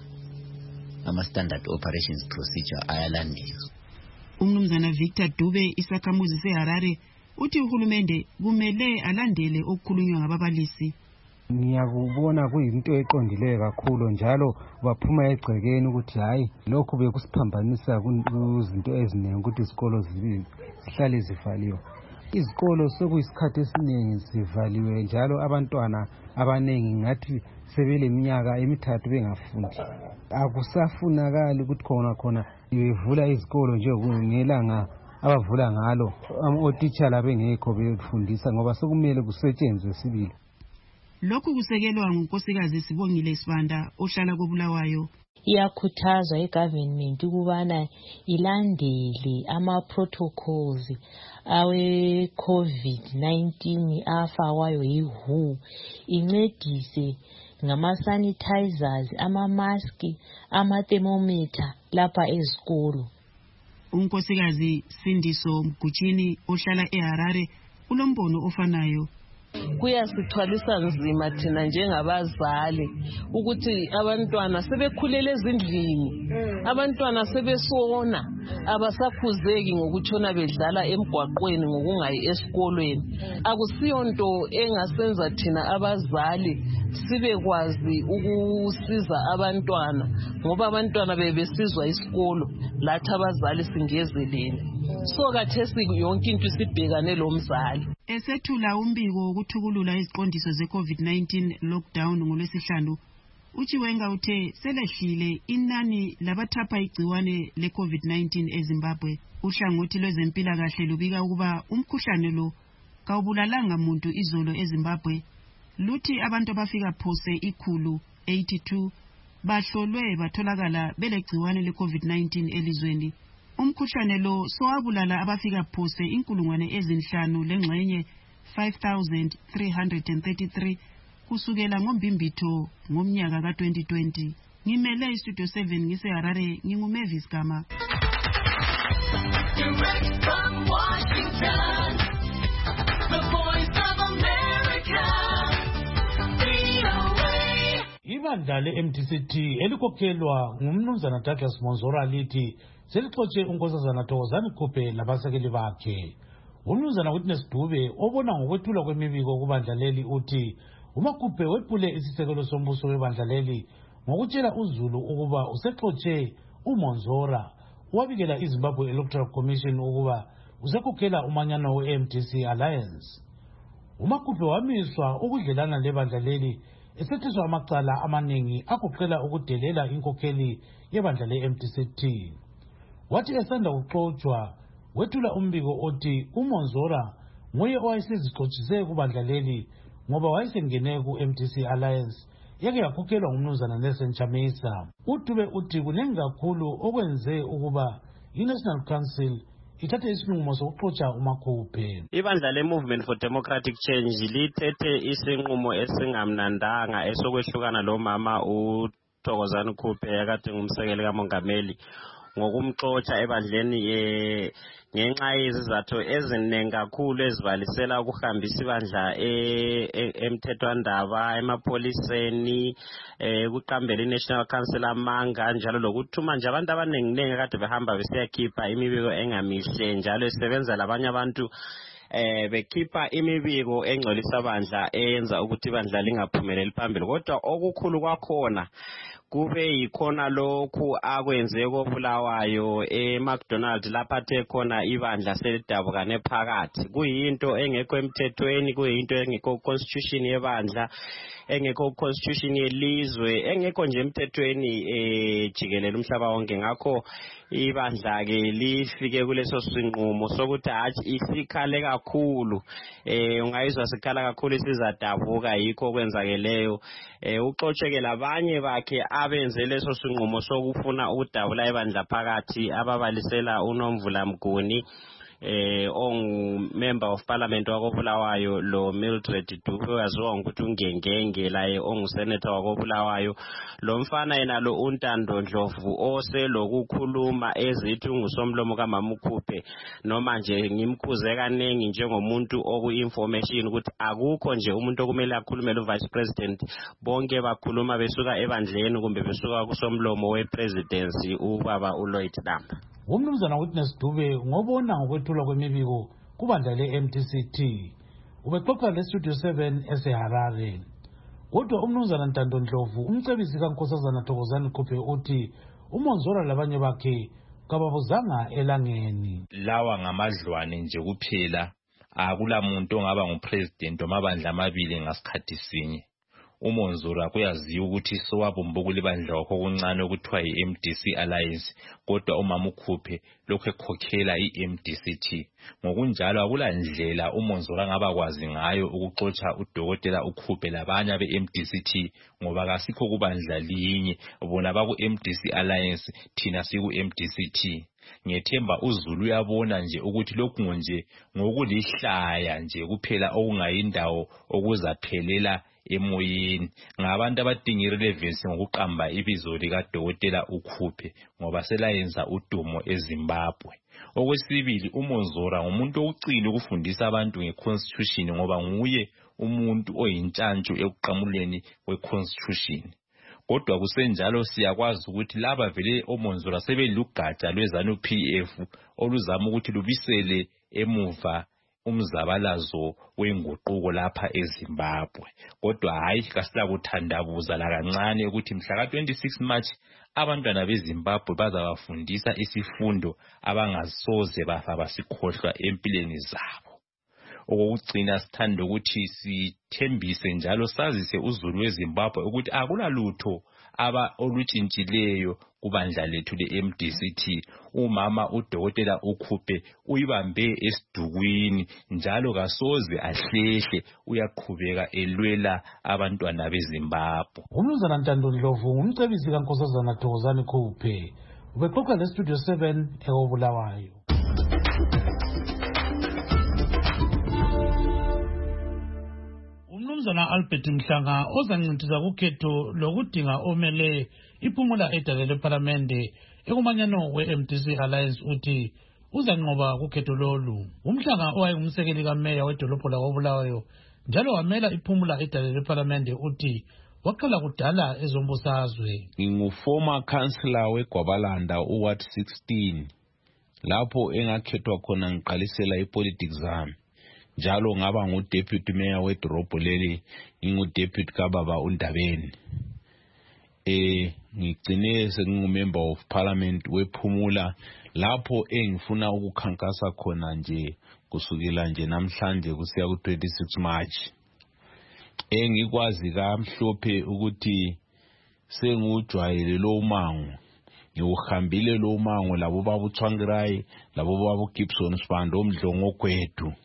ama standard operations procedure ayalandelwa. Umnumzana Victor Dube isakhamuzi seHarare uthi uhulumende kumele alandele okukhulunywa ngababalisi. Ngiyakubona kuyinto eqondileyo kakhulu njalo baphuma egcekeni ukuthi hayi lokhu bekusiphambanisa kuzinto eziningi ukuthi izikolo zihlale zivaliwe. Izikolo sokuyisikhathi esiningi zivaliwe njalo abantwana abaningi ngathi sebeleminyaka emithathu bengafundi. Akusafunakali ukuthi khona khona bevula izikolo nje ngelanga abavula ngalo otitshala bengekho befundisa ngoba sokumele kusetshenzwe sibili. Lokhu kusekelwa ngunkosikazi Sibongile Sibanda ohlala koBulawayo. Iyakhuthazwa igovernment ukubana ilandele ama protocols awe COVID nineteen afakwayo yi W H O, incedise ngama sanitizers, ama mask, ama thermometer lapha ezikolo. Unkosikazi Sindiso Mgutshini ohlala eHarare ulombono ofanayo. Kuyasithwalisa nzima thina njengabazali ukuthi abantwana sebekhulele ezindlini, abantwana sebesona, abasakhuzeki ngokutshona bedlala emgwaqweni ngokungayi esikolweni. Akusiyonto engasenza thina abazali sibekwazi ukusiza abantwana ngoba abantwana bebesizwa isikolo lathi abazali singezelele. So kathesi yonke into sibhekane lomzali. Esethula umbiko wokuthukulula iziqondiso ze-COVID nineteen lockdown ngolwesihlanu, uChiwenga uthe selehlile inani labathapha igciwane le-COVID nineteen eZimbabwe. Uhlangothi lwezempilakahle lubika ukuba umkhuhlane lo kawubulalanga muntu izolo eZimbabwe. Luthi abantu abafika phose ikhulu eighty-two bahlolwe batholakala belegciwane le-COVID nineteen elizweni. Umkhuhlane lo sowabulala abafika phose inkulungwane ezinhlanu lengxenye five thousand three hundred thirty-three kusukela ngombimbitho ngomnyaka ka twenty twenty. Ngimele istudio seven ngiseHarare, nginguMavis Gama. Direct from Washington, the voice of America, V O A. Ibandla le-M D C T elikhokhelwa ngumnumzana Douglas Monzora lithi selixotshe unkosazana Thokozani Khuphe labasekeli bakhe. Umnumzana Witness Dube obona ngokwethula kwemibiko kubandla leli uthi uMakhuphe wephule isisekelo sombuso webandla leli ngokutshela uZulu ukuba usexotshe uMonzora wabikela iZimbabwe Electoral Commission ukuba usekhokhela umanyano we-M D C Alliance. uMakhuphe wamiswa ukudlelana lebandla leli esethiswa amacala amaningi agoqela ukudelela inkokheli yebandla le-M D C T. Wathi esanda kuxotshwa wethula umbiko othi uMonzora nguye owayesezixotshise kubandla leli ngoba wayesengene ku-M D C Alliance yake yakhokhelwa ngumnumzana Nelson Chamisa. uDube uthi kunengi kakhulu okwenze ukuba i-National Council ithathe isinqumo sokuxotsha uMakhuphe. Ibandla le-Movement for Democratic Change lithethe isinqumo esingamnandanga esokwehlukana lo mama uThokozani Khuphe akade ngumsekeli kamongameli ngokumxotsha ebandleni eh ngenxa yezizathu eziningi kakhulu ezivalisela ukuhambisa ibandla emthethwandaba emapoliseni eh ukuqambela i-National Council amanga njalo lokuthuma nje abantu abaningi ningi kade behamba besiyakhipha imibiko engamihle njalo isebenza labanye abantu eh bekhipha imibiko engcolisa bandla eyenza ukuthi bandla lingaphumeleli phambili. Kodwa okukhulu kwakhona kube yikhona lokhu akwenze koBulawayo eMcDonald lapha athe khona ibandla selidabukane phakathi. Kuyinto engekho emthethweni, kuyinto engekho constitution yebandla, engekho constitution yelizwe, engekho nje emthethweni eh jikelele umhlaba wonke. Ngakho ibandla ke lifike kuleso sinqumo sokuthi hathi isikhale kakhulu, eh ungayizwa sikhala kakhulu sizadabuka yikho kwenzakeleyo. eh uxotshe labanye bakhe abenze leso sinqumo sokufuna ukudabula ibandla phakathi ababalisela uNomvula Mguni, eh ongu-member of parliament wakobulawayo lo Mildred Dube waziwa ngokuthi ungengenge laye ongusenator wakobulawayo. Lo mfana yena lo uNtando Ndlovu oselokukhuluma ezithi ungusomlomo kaMamukhuphe noma nje ngimkhuze kaningi njengomuntu oku-information ukuthi akukho nje umuntu okumele akhulumele uvice president, bonke bakhuluma besuka ebandleni kumbe besuka kusomlomo wepresidency ubaba uLloyd Lamba. Umnumzana Witness Dube ngobona ngokwethulwa kwemibiko kubandla le-M T C T ubexoxa le-Studio seven eseHarare. Kodwa umnumzana Ntando Ndlovu umcebisi kaNkosazana Thokozani Khuphe uthi uMonzora labanye bakhe kababuzanga elangeni. Lawa ngamadlwane nje kuphela, akula muntu ongaba ngupresident wamabandla amabili ngasikhathi sinye. uMonzora kuyaziwa ukuthi sowabumbukule bandla wakho okuncane okuthiwa yi-M D C Alliance, kodwa uMamukhuphe lokhu ekhokhela i-M D C T. Ngokunjalo akula ndlela uMonzora ngabakwazi ngayo ukuxotsha udokotela uKhuphe labanye abe-M D C T ngoba kasikho kubandla linye, bona baku-M D C Alliance, thina siku-M D C T. Ngethemba uZulu uyabona nje ukuthi lokhu nje ngokulihlaya nje kuphela okungayindawo okuzaphelela emoyeni. Ngabantu abadinga irelevancy ngokuqamba ibizo lika Dokotela uKhuphe ngoba selayenza udumo eZimbabwe. Okwesibili, uMonzora ngumuntu okucina ukufundisa abantu ngeconstitution ngoba nguye umuntu oyintshantshu ekuqamuleni kweconstitution. Kodwa kusenjalo siyakwazi ukuthi laba vele oMonzora sebelugatsha lwezanu P F oluzama ukuthi lubisele emuva umzabalazo wenguquko lapha eZimbabwe. Kodwa hayi kasila kuthandabuza la kancane ukuthi mhla ka twenty-six March abantwana beZimbabwe bazabafundisa isifundo abangasoze bafa basikhohlwa empilweni zabo. Okugcina sithanda ukuthi sithembise njalo sazise uZulu weZimbabwe ukuthi akula lutho aba olutshintshileyo kubandla lethu le-M D C T. Umama uDokotela uKhuphe uyibambe esidukwini njalo kasoze ahlehle, uyaqhubeka elwela abantwana beZimbabwe. Umnumzana Ntando Ndlovu ngumcebisi kaNkosazana Thokozani Khuphe ubexoxa le-Studio seven eKobulawayo. Umnumzana Albert Mhlanga ozancintiza kukhetho lokudinga omele iphumula edale lePhalamende ekumanyano we-M D C Alliance uthi uzanqoba kukhetho lolu. Umhlanga owayengumsekeli kameya wedolobho lakoBulawayo njalo wamela iphumula edale lePhalamende uthi waqala kudala ezombusazwe. Ngingu-former councillor weGwabalanda uWard sixteen, lapho engakhethwa khona ngiqalisela ipolitics zami. Njalo ngaba ngu-deputy mayor wedorobho leli, ngingu-deputy kababa uNdabeni. Eh ngigcine sengingumember of parliament wephumula lapho engifuna ukukhankasa khona nje kusukela nje namhlanje kusiya ku twenty-six March. Engikwazi kamhlophe ukuthi sengujwayele lo mango, ngiuhambile lo mango labo babu Tsvangirai, labo babu Gibson Sibanda omdlongo gwethu.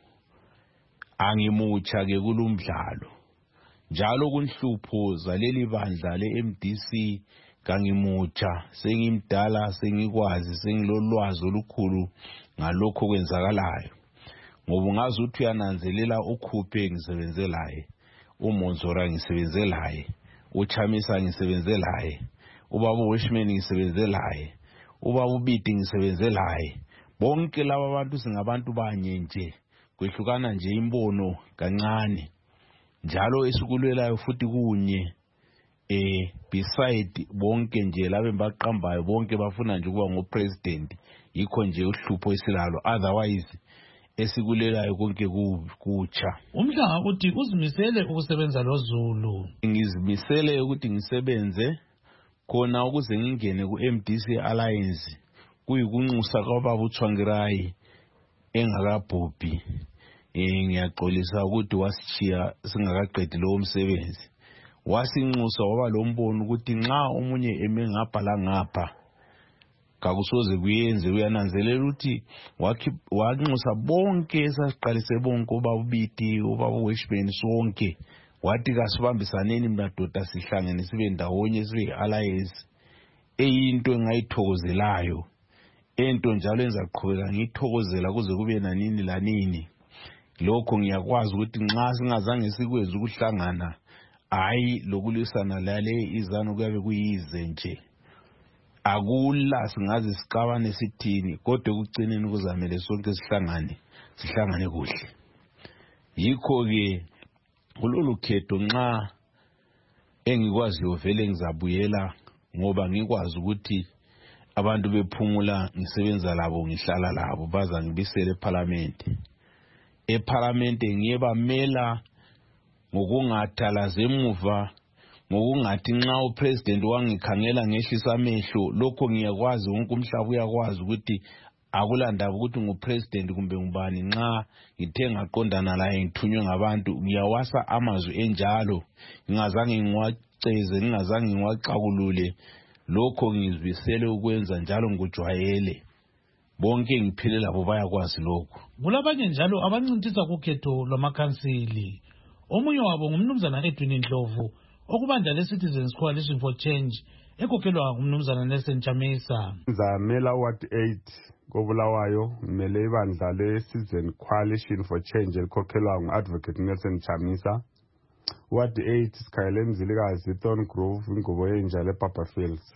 Angimucha ke kulumdlalo njalo kunhlupho zaleli bandla le-M D C kangimucha, sengimdala, sengikwazi, sengilolwazi olukhulu ngalokho kwenzakalayo. Ngoba ungazi uthi uyananzelela uKhuphe ngisebenze laye, uMonzora ngisebenze laye, uChamisa ngisebenze laye, ubaba Wishman ngisebenze laye, ubaba uBiti ngisebenze laye. Bonke laba abantu singabantu banye nje, kwehlukana nje imbono kancane. Njalo esikulwelayo futhi kunye, eh beside bonke nje labe baqambayo bonke bafuna nje kuba ngopresident, yikho nje uhlupho esilalo, otherwise esikulelayo konke kucha. Umhlanga uthi uzimisele ukusebenza loZulu. Ngizimisele ukuthi ngisebenze khona ukuze ngingene ku-M D C Alliance, kuyikunxusa kwababa uTsvangirai engakabhubhi. Eh ngiyaxolisa ukuthi wasichiya singakaqedi lo umsebenzi. Wasinxusa waba lo mbono ukuthi nxa umunye eme ngapha la ngapha kakusoze kuyenze, uyananzelela ukuthi wanxusa bonke esasiqalise bonke, ubaba uBiti, ubaba uWishman, sonke wathi kasibambisaneni madoda sihlangene sibe ndawonye sibe alliance. Eyinto engayithokozelayo ento njalo engizaqhubeka ngithokozela kuze kube nanini lanini. Lokho ngiyakwazi ukuthi nxa singazange sikwenze ukuhlangana hayi lokulisana lale izanu kuyabe kuyize nje. Akula singaze siqabane sithini kodwa ekucineni kuzamele sonke sihlangane sihlangane kuhle. Yikho ke kulolu khetho nxa engikwaziyo vele ngizabuyela ngoba ngikwazi ukuthi abantu bephumula ngisebenza labo ngihlala labo baza ngibisele eParliament. EParliament ngiyebamela ngokungathalaze emuva ngokungathi nxa upresident wangikhangela ngehlisa amehlo lokho ngiyakwazi wonke umhlaba uyakwazi ukuthi akulandaba ukuthi ngupresident kumbe ngubani nxa ngithe ngaqondana laye ngithunywe ngabantu ngiyawasa amazwi enjalo ngingazange ngiwaceze ngingazange ngiwaxakulule lokho ngizibisele ukwenza njalo ngikujwayele bonke ngiphile labo bayakwazi lokho. Kulabanye njalo abancintisa kukhetho lwamakhansili. Omunye wabo ngumnumzana Edwin Ndlovu okubandla le-Citizens Coalition for Change ekhokhelwa ngumnumzana Nelson Chamisa. Ngizamela uward eight koBulawayo ngimele ibandla le-Citizen Coalition for Change elikhokhelwa ngu-Advocate Nelson Chamisa. Ward eight sikhayele Mzilikazi Thorn Grove ingubo yenja lePapa Fields.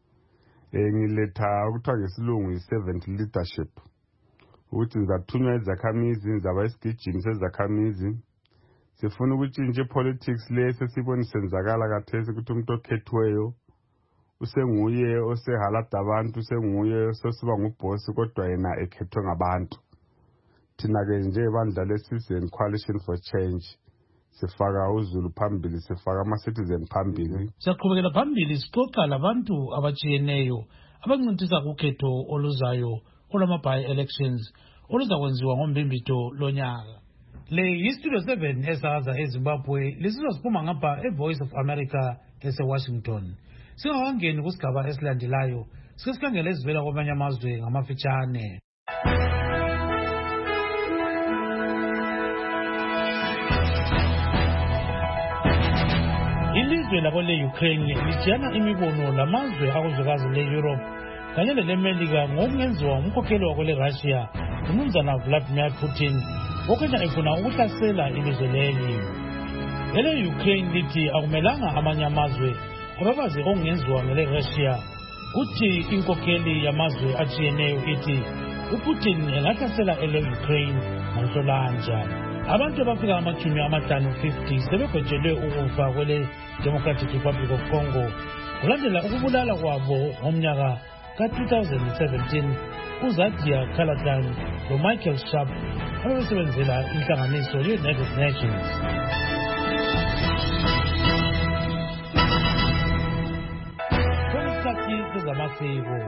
Eh ngiletha ukuthiwa ngesilungu i-seventh leadership ukuthi ngizathunywa izakhamizi ngizaba isigijimi sezakhamizi. Sifuna ukutshintsha politics le sesibone senzakala kathesi ukuthi umuntu okhethiweyo usenguye osehalada abantu usenguye osesiba ngubhosi kodwa yena ekhethwe ngabantu. Thina ke nje ibandla le-Citizen Coalition for Change sifaka uZulu phambili sifaka ama-citizen phambili. Siyaqhubekela phambili sixoxa labantu abatshiyeneyo abancintisa kukhetho oluzayo olwama-by elections oluzakwenziwa ngoMbimbito lonyaka. Le yi-Studio seven esakaza eZimbabwe lisizwa siphuma ngapha eVoice of America eseWashington. Singakangeni kusigaba esilandelayo sike sikhangele ezivela kwamanye amazwe ngamafitshane. Ilizwe labo le-Ukraine lijana imibono lamazwe akuzwekazi le-Europe kanye nele-Melika ngokungenziwa umkhokheli wako le-Russia umnumzana Vladimir Putin okwenza efuna ukuhlasela ilizwe leli. Ele-Ukraine lithi akumelanga amanye amazwe ababazi okungenziwa ngele-Russia. Kuthi inkokheli yamazwe atshiyeneyo ithi uPutin engahlasela ele-Ukraine ngoNhlolanja. Abantu abafika amachumi amahlanu fifty sebegwetshelwe ukufa kwele Democratic Republic of Congo kulandela ukubulala kwabo ngomnyaka ka-two thousand seventeen uZadia Kalatan loMichael Sharp ababesebenzela inhlanganiso ye-United Nations. Sokusikhathi sezamasiko.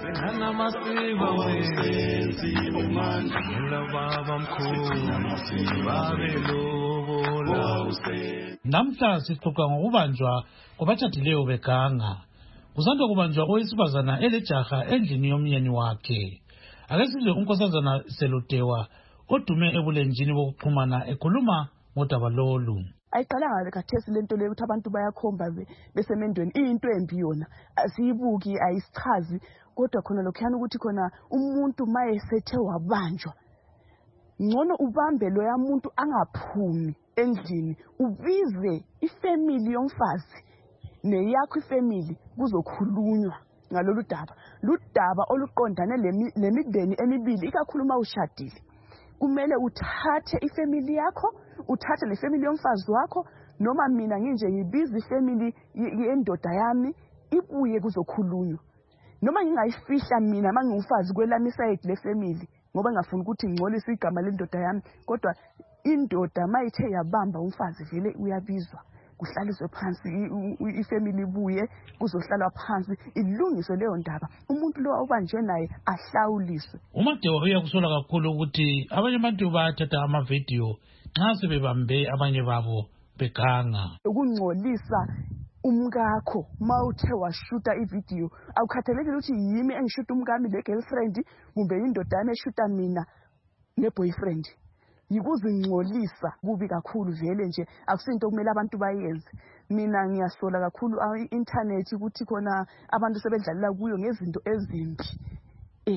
Namhla sixoxa ngokubanjwa kwabatshadileyo beganga. Kusanda kubanjwa owesifazana elejaha endlini yomyeni wakhe. Ake sizwe unkosazana Selotewa odume ebulenjini bokuxhumana ekhuluma ngodaba lolu. Ayiqalanga kathesi lento leyo ukuthi abantu bayakhomba besemendweni into embi yona asiyibuki ayisichazi kodwa khona lokhuyana ukuthi khona umuntu mayesethe wabanjwa ngcono ubambe lo yamuntu angaphumi endlini ubize ifamily yomfazi neyakho ifamily kuzokhulunywa ngalolu daba ludaba oluqondane lemideni emibili ikakhuluma ushadile kumele uthathe ifamily yakho uthathe le family yomfazi wakho noma mina nginje ngibiza ifamily yendoda yami ibuye kuzokhulunywa noma ngingayifihla mina mangumfazi kwelami side le family ngoba ngafuna ukuthi ngcolise igama lendoda yami kodwa indoda mayithe yabamba umfazi vele uyabizwa kuhlaliswe phansi ifamily ibuye kuzohlala phansi ilungiswe leyo ndaba umuntu lo obanjwe naye ahlawuliswe. Umadewa uyakusola kakhulu ukuthi abanye abantu bathatha ama-video nxa sebebambe abanye babo beganga ukungcolisa umkakho mawuthe washuta ivideo awukhathalekile ukuthi yimi engishuta umkami le girlfriend kumbe indoda yami eshuta mina ne boyfriend yikuzingcolisa kubi kakhulu vele nje akusinto kumele abantu bayenze. Mina ngiyasola kakhulu i-internet ukuthi khona abantu sebedlalela kuyo ngezinto ezimbi eh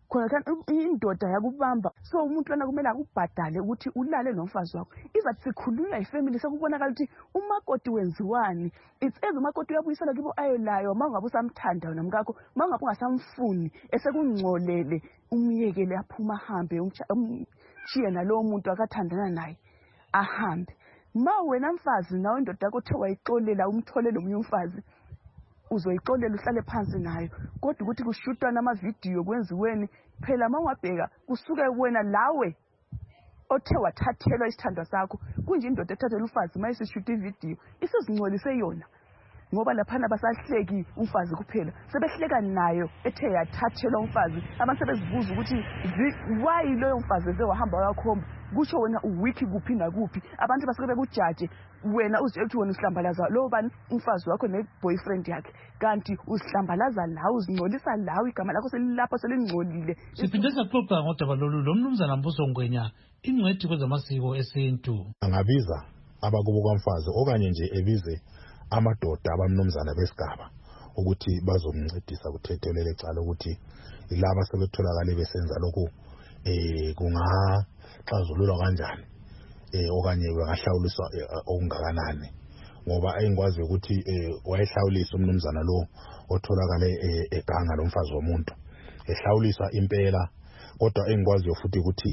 khona indoda yakubamba so umuntu lana kumele akubhadale ukuthi ulale nomfazi wakho izathi sikhulula ifamily sekubonakala ukuthi umakoti wenziwani it's as umakoti uyabuyisela kibo ayelayo mangabe usamthanda nomkakho mangabe ungasamfuni esekungcolele umyekele aphuma ahambe umchiye nalowo muntu akathandana naye ahambe ma wena mfazi nawe indoda yakho the wayixolela umtholele omunye umfazi uzoyixolela uhlale phansi nayo kodwa ukuthi kushutwa namavidiyo kwenziweni phela mawabheka kusuke wena lawe othe wathathelwa isithandwa sakho kunje indoda ethathela umfazi mayisishuta ividiyo isizingcolise yona ngoba laphana basahleki umfazi kuphela sebehleka nayo ethe yathathelwa umfazi abantu sebezibuza ukuthi why loyo mfazi eze wahamba wakhomba kusho wena uwiki kuphi nakuphi abantu basuke bekujaje wena uzitshela ukuthi wena usihlambalaza lo bani umfazi wakho ne-boyfriend yakhe kanti usihlambalaza lawo uzingcolisa lawo igama lakho selilapho selingcolile. Siphinde saxoxa ngodaba lolu lo mnumzana Mbuso Ngwenya ingcwethi kwezamasiko esintu angabiza abakubo kwamfazi okanye nje ebize amadoda abamnumzana besigaba ukuthi bazomncedisa kuthethelele ecala ukuthi laba sebetholakala besenza lokho eh kungaxazululwa kanjani eh okanye bangahlawuliswa okungakanani ngoba ayingwazi ukuthi wayehlawulisa umnumzana lo otholakale eganga lomfazi womuntu ehlawuliswa impela kodwa ayingwazi futhi ukuthi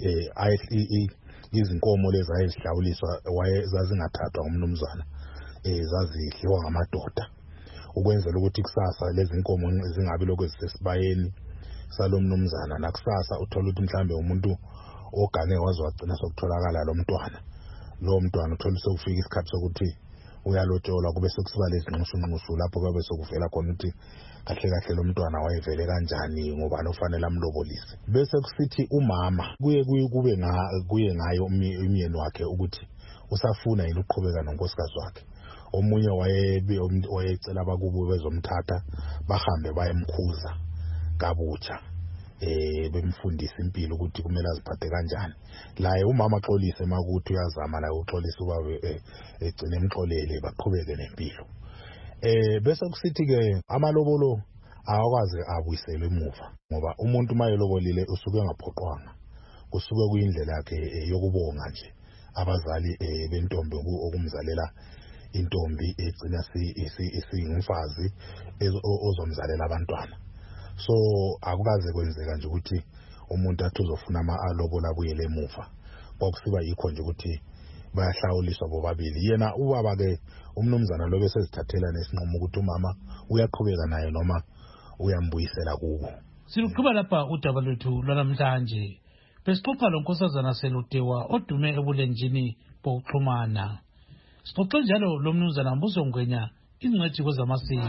izinkomo lezi ayezihlawuliswa wayezazingathathwa umnumzana ezazidliwa ngamadoda ukwenzela ukuthi kusasa lezi nkomo zingabi lokho zisesibayeni salomnumzana nakusasa uthola ukuthi mhlambe umuntu ogane waze wagcina sokutholakala lo mntwana lo mntwana uthola sokufika isikhathi sokuthi uyalotsholwa kube sekusiba lezinxushunxushu lapho babe sokuvela khona ukuthi kahle kahle lo mntwana wayevele kanjani ngoba nofanele amlobolise bese kusithi umama kuye kube kuye ngayo umyeni wakhe ukuthi usafuna yini ukuqhubeka nonkosikazi wakhe omunye wayebe wayecela abakubo bezomthatha bahambe bayemkhuza kabutsha eh bemfundisa impilo ukuthi kumele aziphathe kanjani laye umama xolise makuthi uyazama la uxolisa ubabe egcine emxolele baqhubeke nempilo eh bese kusithi ke amalobolo awakwazi abuyiselwe emuva ngoba umuntu mayelobolile usuke ngaphoqwanga kusuke kuyindlela yakhe yokubonga nje abazali bentombi okumzalela intombi egcina isingumfazi ozomzalela abantwana so akukaze kwenzeka nje ukuthi umuntu athi uzofuna ama-alobola abuyele emuva kwakusiba yikho nje ukuthi bayahlawuliswa bobabili yena ubaba-ke umnumzana lo besezithathela nesinqumo ukuthi umama uyaqhubeka naye noma uyambuyisela kubo. Siluqhuba lapha udaba lwethu lwanamhlanje besixoxa lo nkosazana Selutewa odume ebulenjini bokuxhumana. Sixoxe njalo lo mnumzana Mbuso Ngwenya ingcwethi kwezamasiko.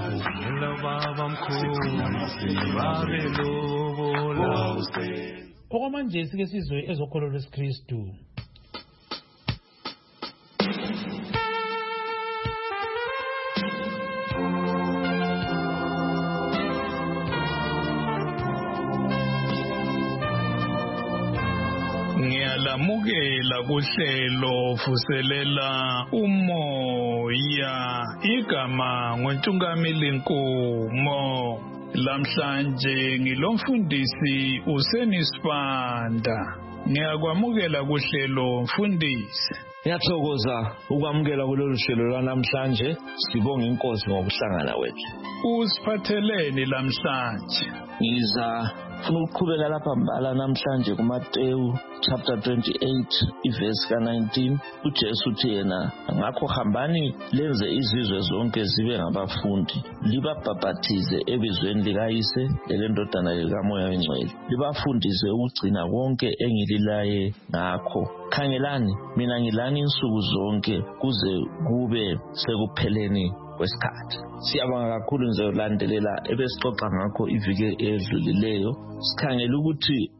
Okwamanje sike sizwe ezokholo lwesikristu. Ngiyalamukela kuhlelo vuselela umoya igama ngoNtungamili Nkomo. Lamhlanje ngilomfundisi uSenisibanda. Ngiyakwamukela kuhlelo mfundisi. Ngiyathokoza ukwamukela kulolu hlelo lwanamhlanje. Sibonga inkosi ngokuhlangana wethu. Usiphatheleni lamhlanje? Ngiza funa ukuqhubeka lapha mbala namhlanje kuMateyu chapter twenty-eight iverse ka nineteen. uJesu uthi yena ngakho hambani lenze izizwe zonke zibe ngabafundi, libabhaphathize ebizweni likayise lelendodana likaMoya oNgcwele, libafundise ukugcina konke engililaye ngakho. Khangelani mina ngilani insuku zonke kuze kube sekupheleni kwesikhathi. Siyabonga kakhulu nje ulandelela ebesixoxa ngakho iviki edlulileyo. Sikhangela ukuthi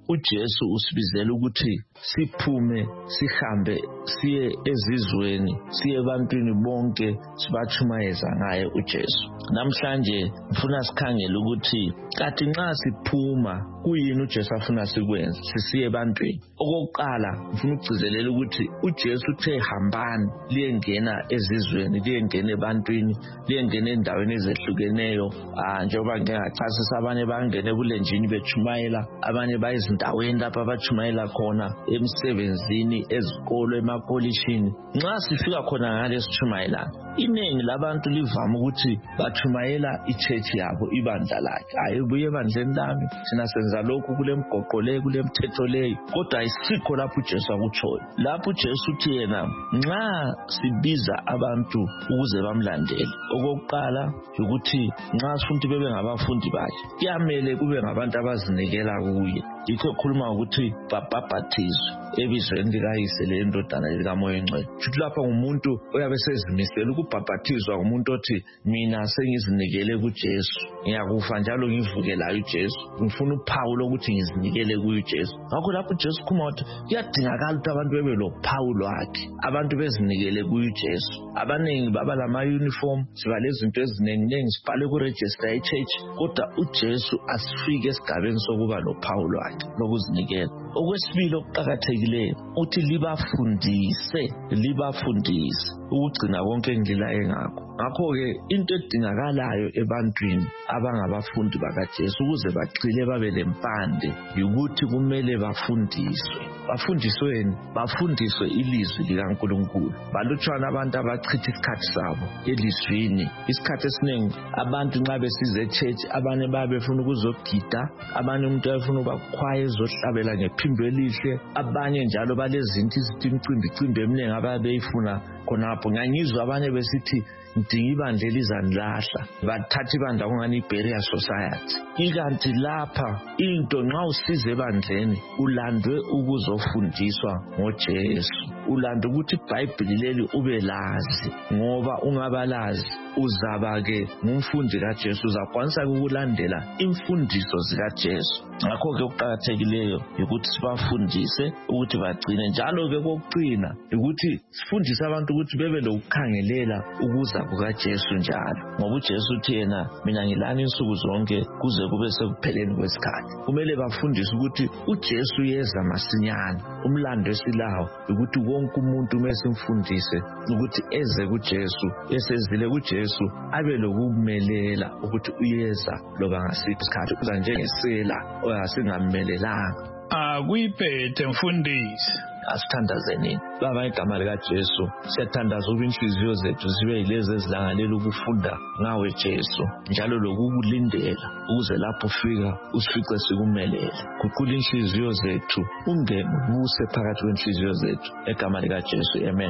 uJesu usibizela ukuthi siphume sihambe siye ezizweni siye ebantwini bonke sibachumayeza ngaye uJesu. Namhlanje ngifuna sikhangele ukuthi kathi nxa siphuma kuyini uJesu afuna sikwenze sisiye ebantwini. Okokuqala ngifuna ukugcizelela ukuthi uJesu uthe hambani liyengena ezizweni liyengena ebantwini liyengena endaweni ezehlukeneyo. Ah njengoba ngingachasisa abanye bangene ebulenjini bechumayela, abanye bayizindaweni lapha bachumayela khona, emsebenzini, ezikolo, emakolishini. Nxa sifika khona ngale sichumayela, iningi labantu livama ukuthi bachumayela ichurch yabo, ibandla lakhe. Hayi buye ebandleni lami sina senza lokhu kule mgoqo le kule mthetho le, kodwa isikho lapho uJesu akutshoyo. Lapho uJesu uthi yena nxa sibiza abantu ukuze bamlandele, okokuqala ukuthi nxa sifundi bebe ngabafundi bakhe kuyamele kube ngabantu abazinikela kuye. Yikho khuluma ukuthi babhaphathizwe ebizweni likayise lendodana likaMoya Engcwele. Futhi lapha umuntu oyabe sezimisela ukubhaphathizwa umuntu othi mina sengizinikele kuJesu, ngiyakufa njalo ngivuke layo uJesu, ngifuna uphawu lokuthi ngizinikele kuye uJesu. Ngakho lapho uJesu khuma wathi kuyadingakala ukuthi abantu bebe lophawu lwakhe, abantu bezinikele kuye uJesu. Abaningi baba lama uniform, siba lezinto eziningi ningi, sibhale ku register ye church, kodwa uJesu asifike esigabeni sokuba lophawu lwakhe lokuzinikela. Okwesibili okuqakathekileyo uthi libafundise libafundise ukugcina konke engilaye ngakho. Ngakho-ke into edingakalayo ebantwini abangabafundi bakaJesu ukuze bagcile babe lempande ukuthi kumele bafundiswe. Bafundisweni, bafundiswe ilizwi likaNkulunkulu. Balutshwana abantu abachitha isikhathi sabo elizwini. Isikhathi esiningi abantu nxa besize echurch, abanye babe befuna ukuzogida, abanye umuntu ayefuna ukukhwaya ezohlabela ngephimbo elihle, abanye njalo balezinto izimcimbi cimbi eminingi abayifuna khonapho. Ngangizwa abanye besithi ngidinga ibandla elizanilahla, bathatha ibandla kungani i-barrier society. Ikanti lapha into nxa usize ebandleni ulandwe ukuzofundiswa ngoJesu, ulanda ukuthi iBhayibheli leli ube lazi, ngoba ungabalazi uzaba-ke ngumfundi kaJesu, uzakwanisa ukulandela imfundiso zikaJesu. Ngakho-ke okuqakathekileyo ukuthi sibafundise ukuthi bagcine, njalo-ke kokucina ukuthi sifundise abantu ukuthi bebe lokukhangelela ukuza kukaJesu njalo, ngoba uJesu uthi yena mina ngilani insuku zonke kuze kube sekupheleni kwesikhathi. Kumele bafundise ukuthi uJesu yeza masinyane. Umlando esilawo ukuthi wonke umuntu mesimfundise ukuthi eze kuJesu, esezile kuJesu abe lokumelela ukuthi uyeza loba ngasiphi isikhathi, kuza njengesela oyasingamelelanga. Akuyiphethe mfundisi. Asithandazeni baba igama likaJesu, siyathandaza ukuba inhliziyo zethu zibe yilezi ezilangalela ukufunda ngawe Jesu, njalo lokukulindela ukuze lapho ufika usifice sikumelele. Guqula inhliziyo zethu, ungene ubuse phakathi kwenhliziyo zethu egama likaJesu, amen.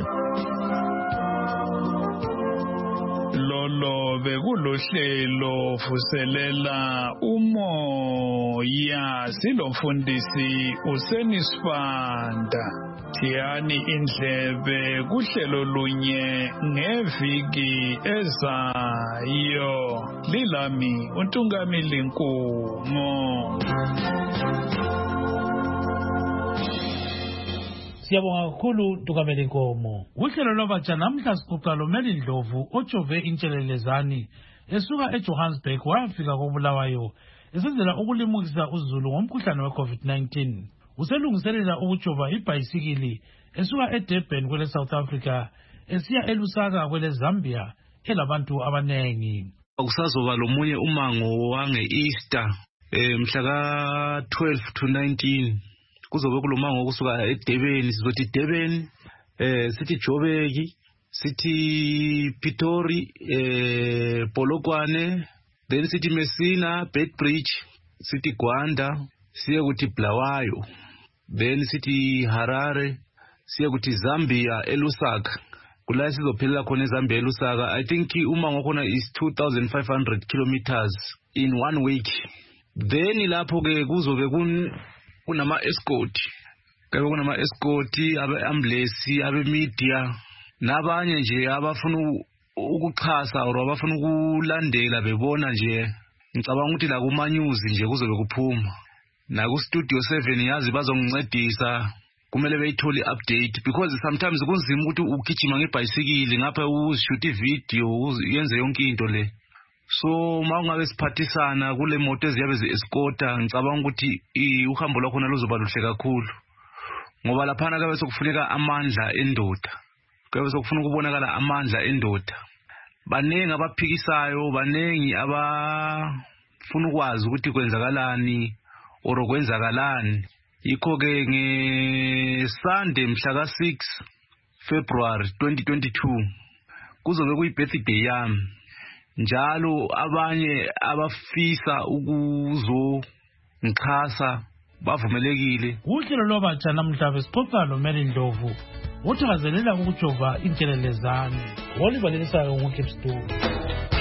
Lolo bekulohlelo vuselela umoya, silomfundisi uSenisfanda. Thiyani indlebe kuhlelo lunye ngeviki ezayo. Lilami uNtungamili Nkungo. Siyabonga kakhulu Ntungameli Nkomo. Uhlelo lwabatsha namhla sixoxa loMeli Ndlovu ojove intshelelezani esuka eJohannesburg wayafika koBulawayo esenzela ukulimukisa uzulu ngomkhuhlane weCovid nineteen. Uselungiselela ukujova ibhayisikili esuka eDurban kwele South Africa esiya eLusaka kwele Zambia elabantu abanengi. Kusazoba lomunye umango wange Easter eh mhla ka twelve to nineteen. Kuzobe kulomango kusuka eDurban, sizothi Durban, eh sithi Joburg, sithi Pitori, eh Polokwane, then sithi Messina, Beitbridge, sithi Gwanda, siye kuthi Bulawayo, then sithi Harare, siye kuthi Zambia eLusaka. Kula sizophelela khona eZambia eLusaka. I think umango khona is two thousand five hundred kilometers in one week. Then lapho ke kuzobe kun kunama escort, kabe kunama escort, abe ambulance, abe media, nabanye nje abafuna ukuxhasa or abafuna ukulandela bebona nje. Ngicabanga ukuthi la kuma news nje kuzobe kuphuma naku-studio seven yazi bazongincedisa kumele beyithole update because sometimes kunzima ukuthi ugijima ngebhayisikili ngapha uzishuta ivideo yenze yonke into le. So mawungabe siphathisana kule moto eziyabe zi-escorta ngicabanga ukuthi uhambo lwakho luzoba luhle kakhulu ngoba laphana kabe sokufuneka amandla endoda kabe sokufuna ukubonakala amandla endoda. Baningi abaphikisayo, baningi abafuna ukwazi ukuthi kwenzakalani or kwenzakalani. Yikho-ke nge-Sunday mhla ka six February twenty twenty-two kuzobe kuyi-birthday yami. Njalo abanye abafisa ukuzongichasa bavumelekile. Uhlelo lwabatsha namhla besixoxa noMary Ndlovu uthakazelela ukujova intshelelezane. Oliver Lelisayo nguKipstone.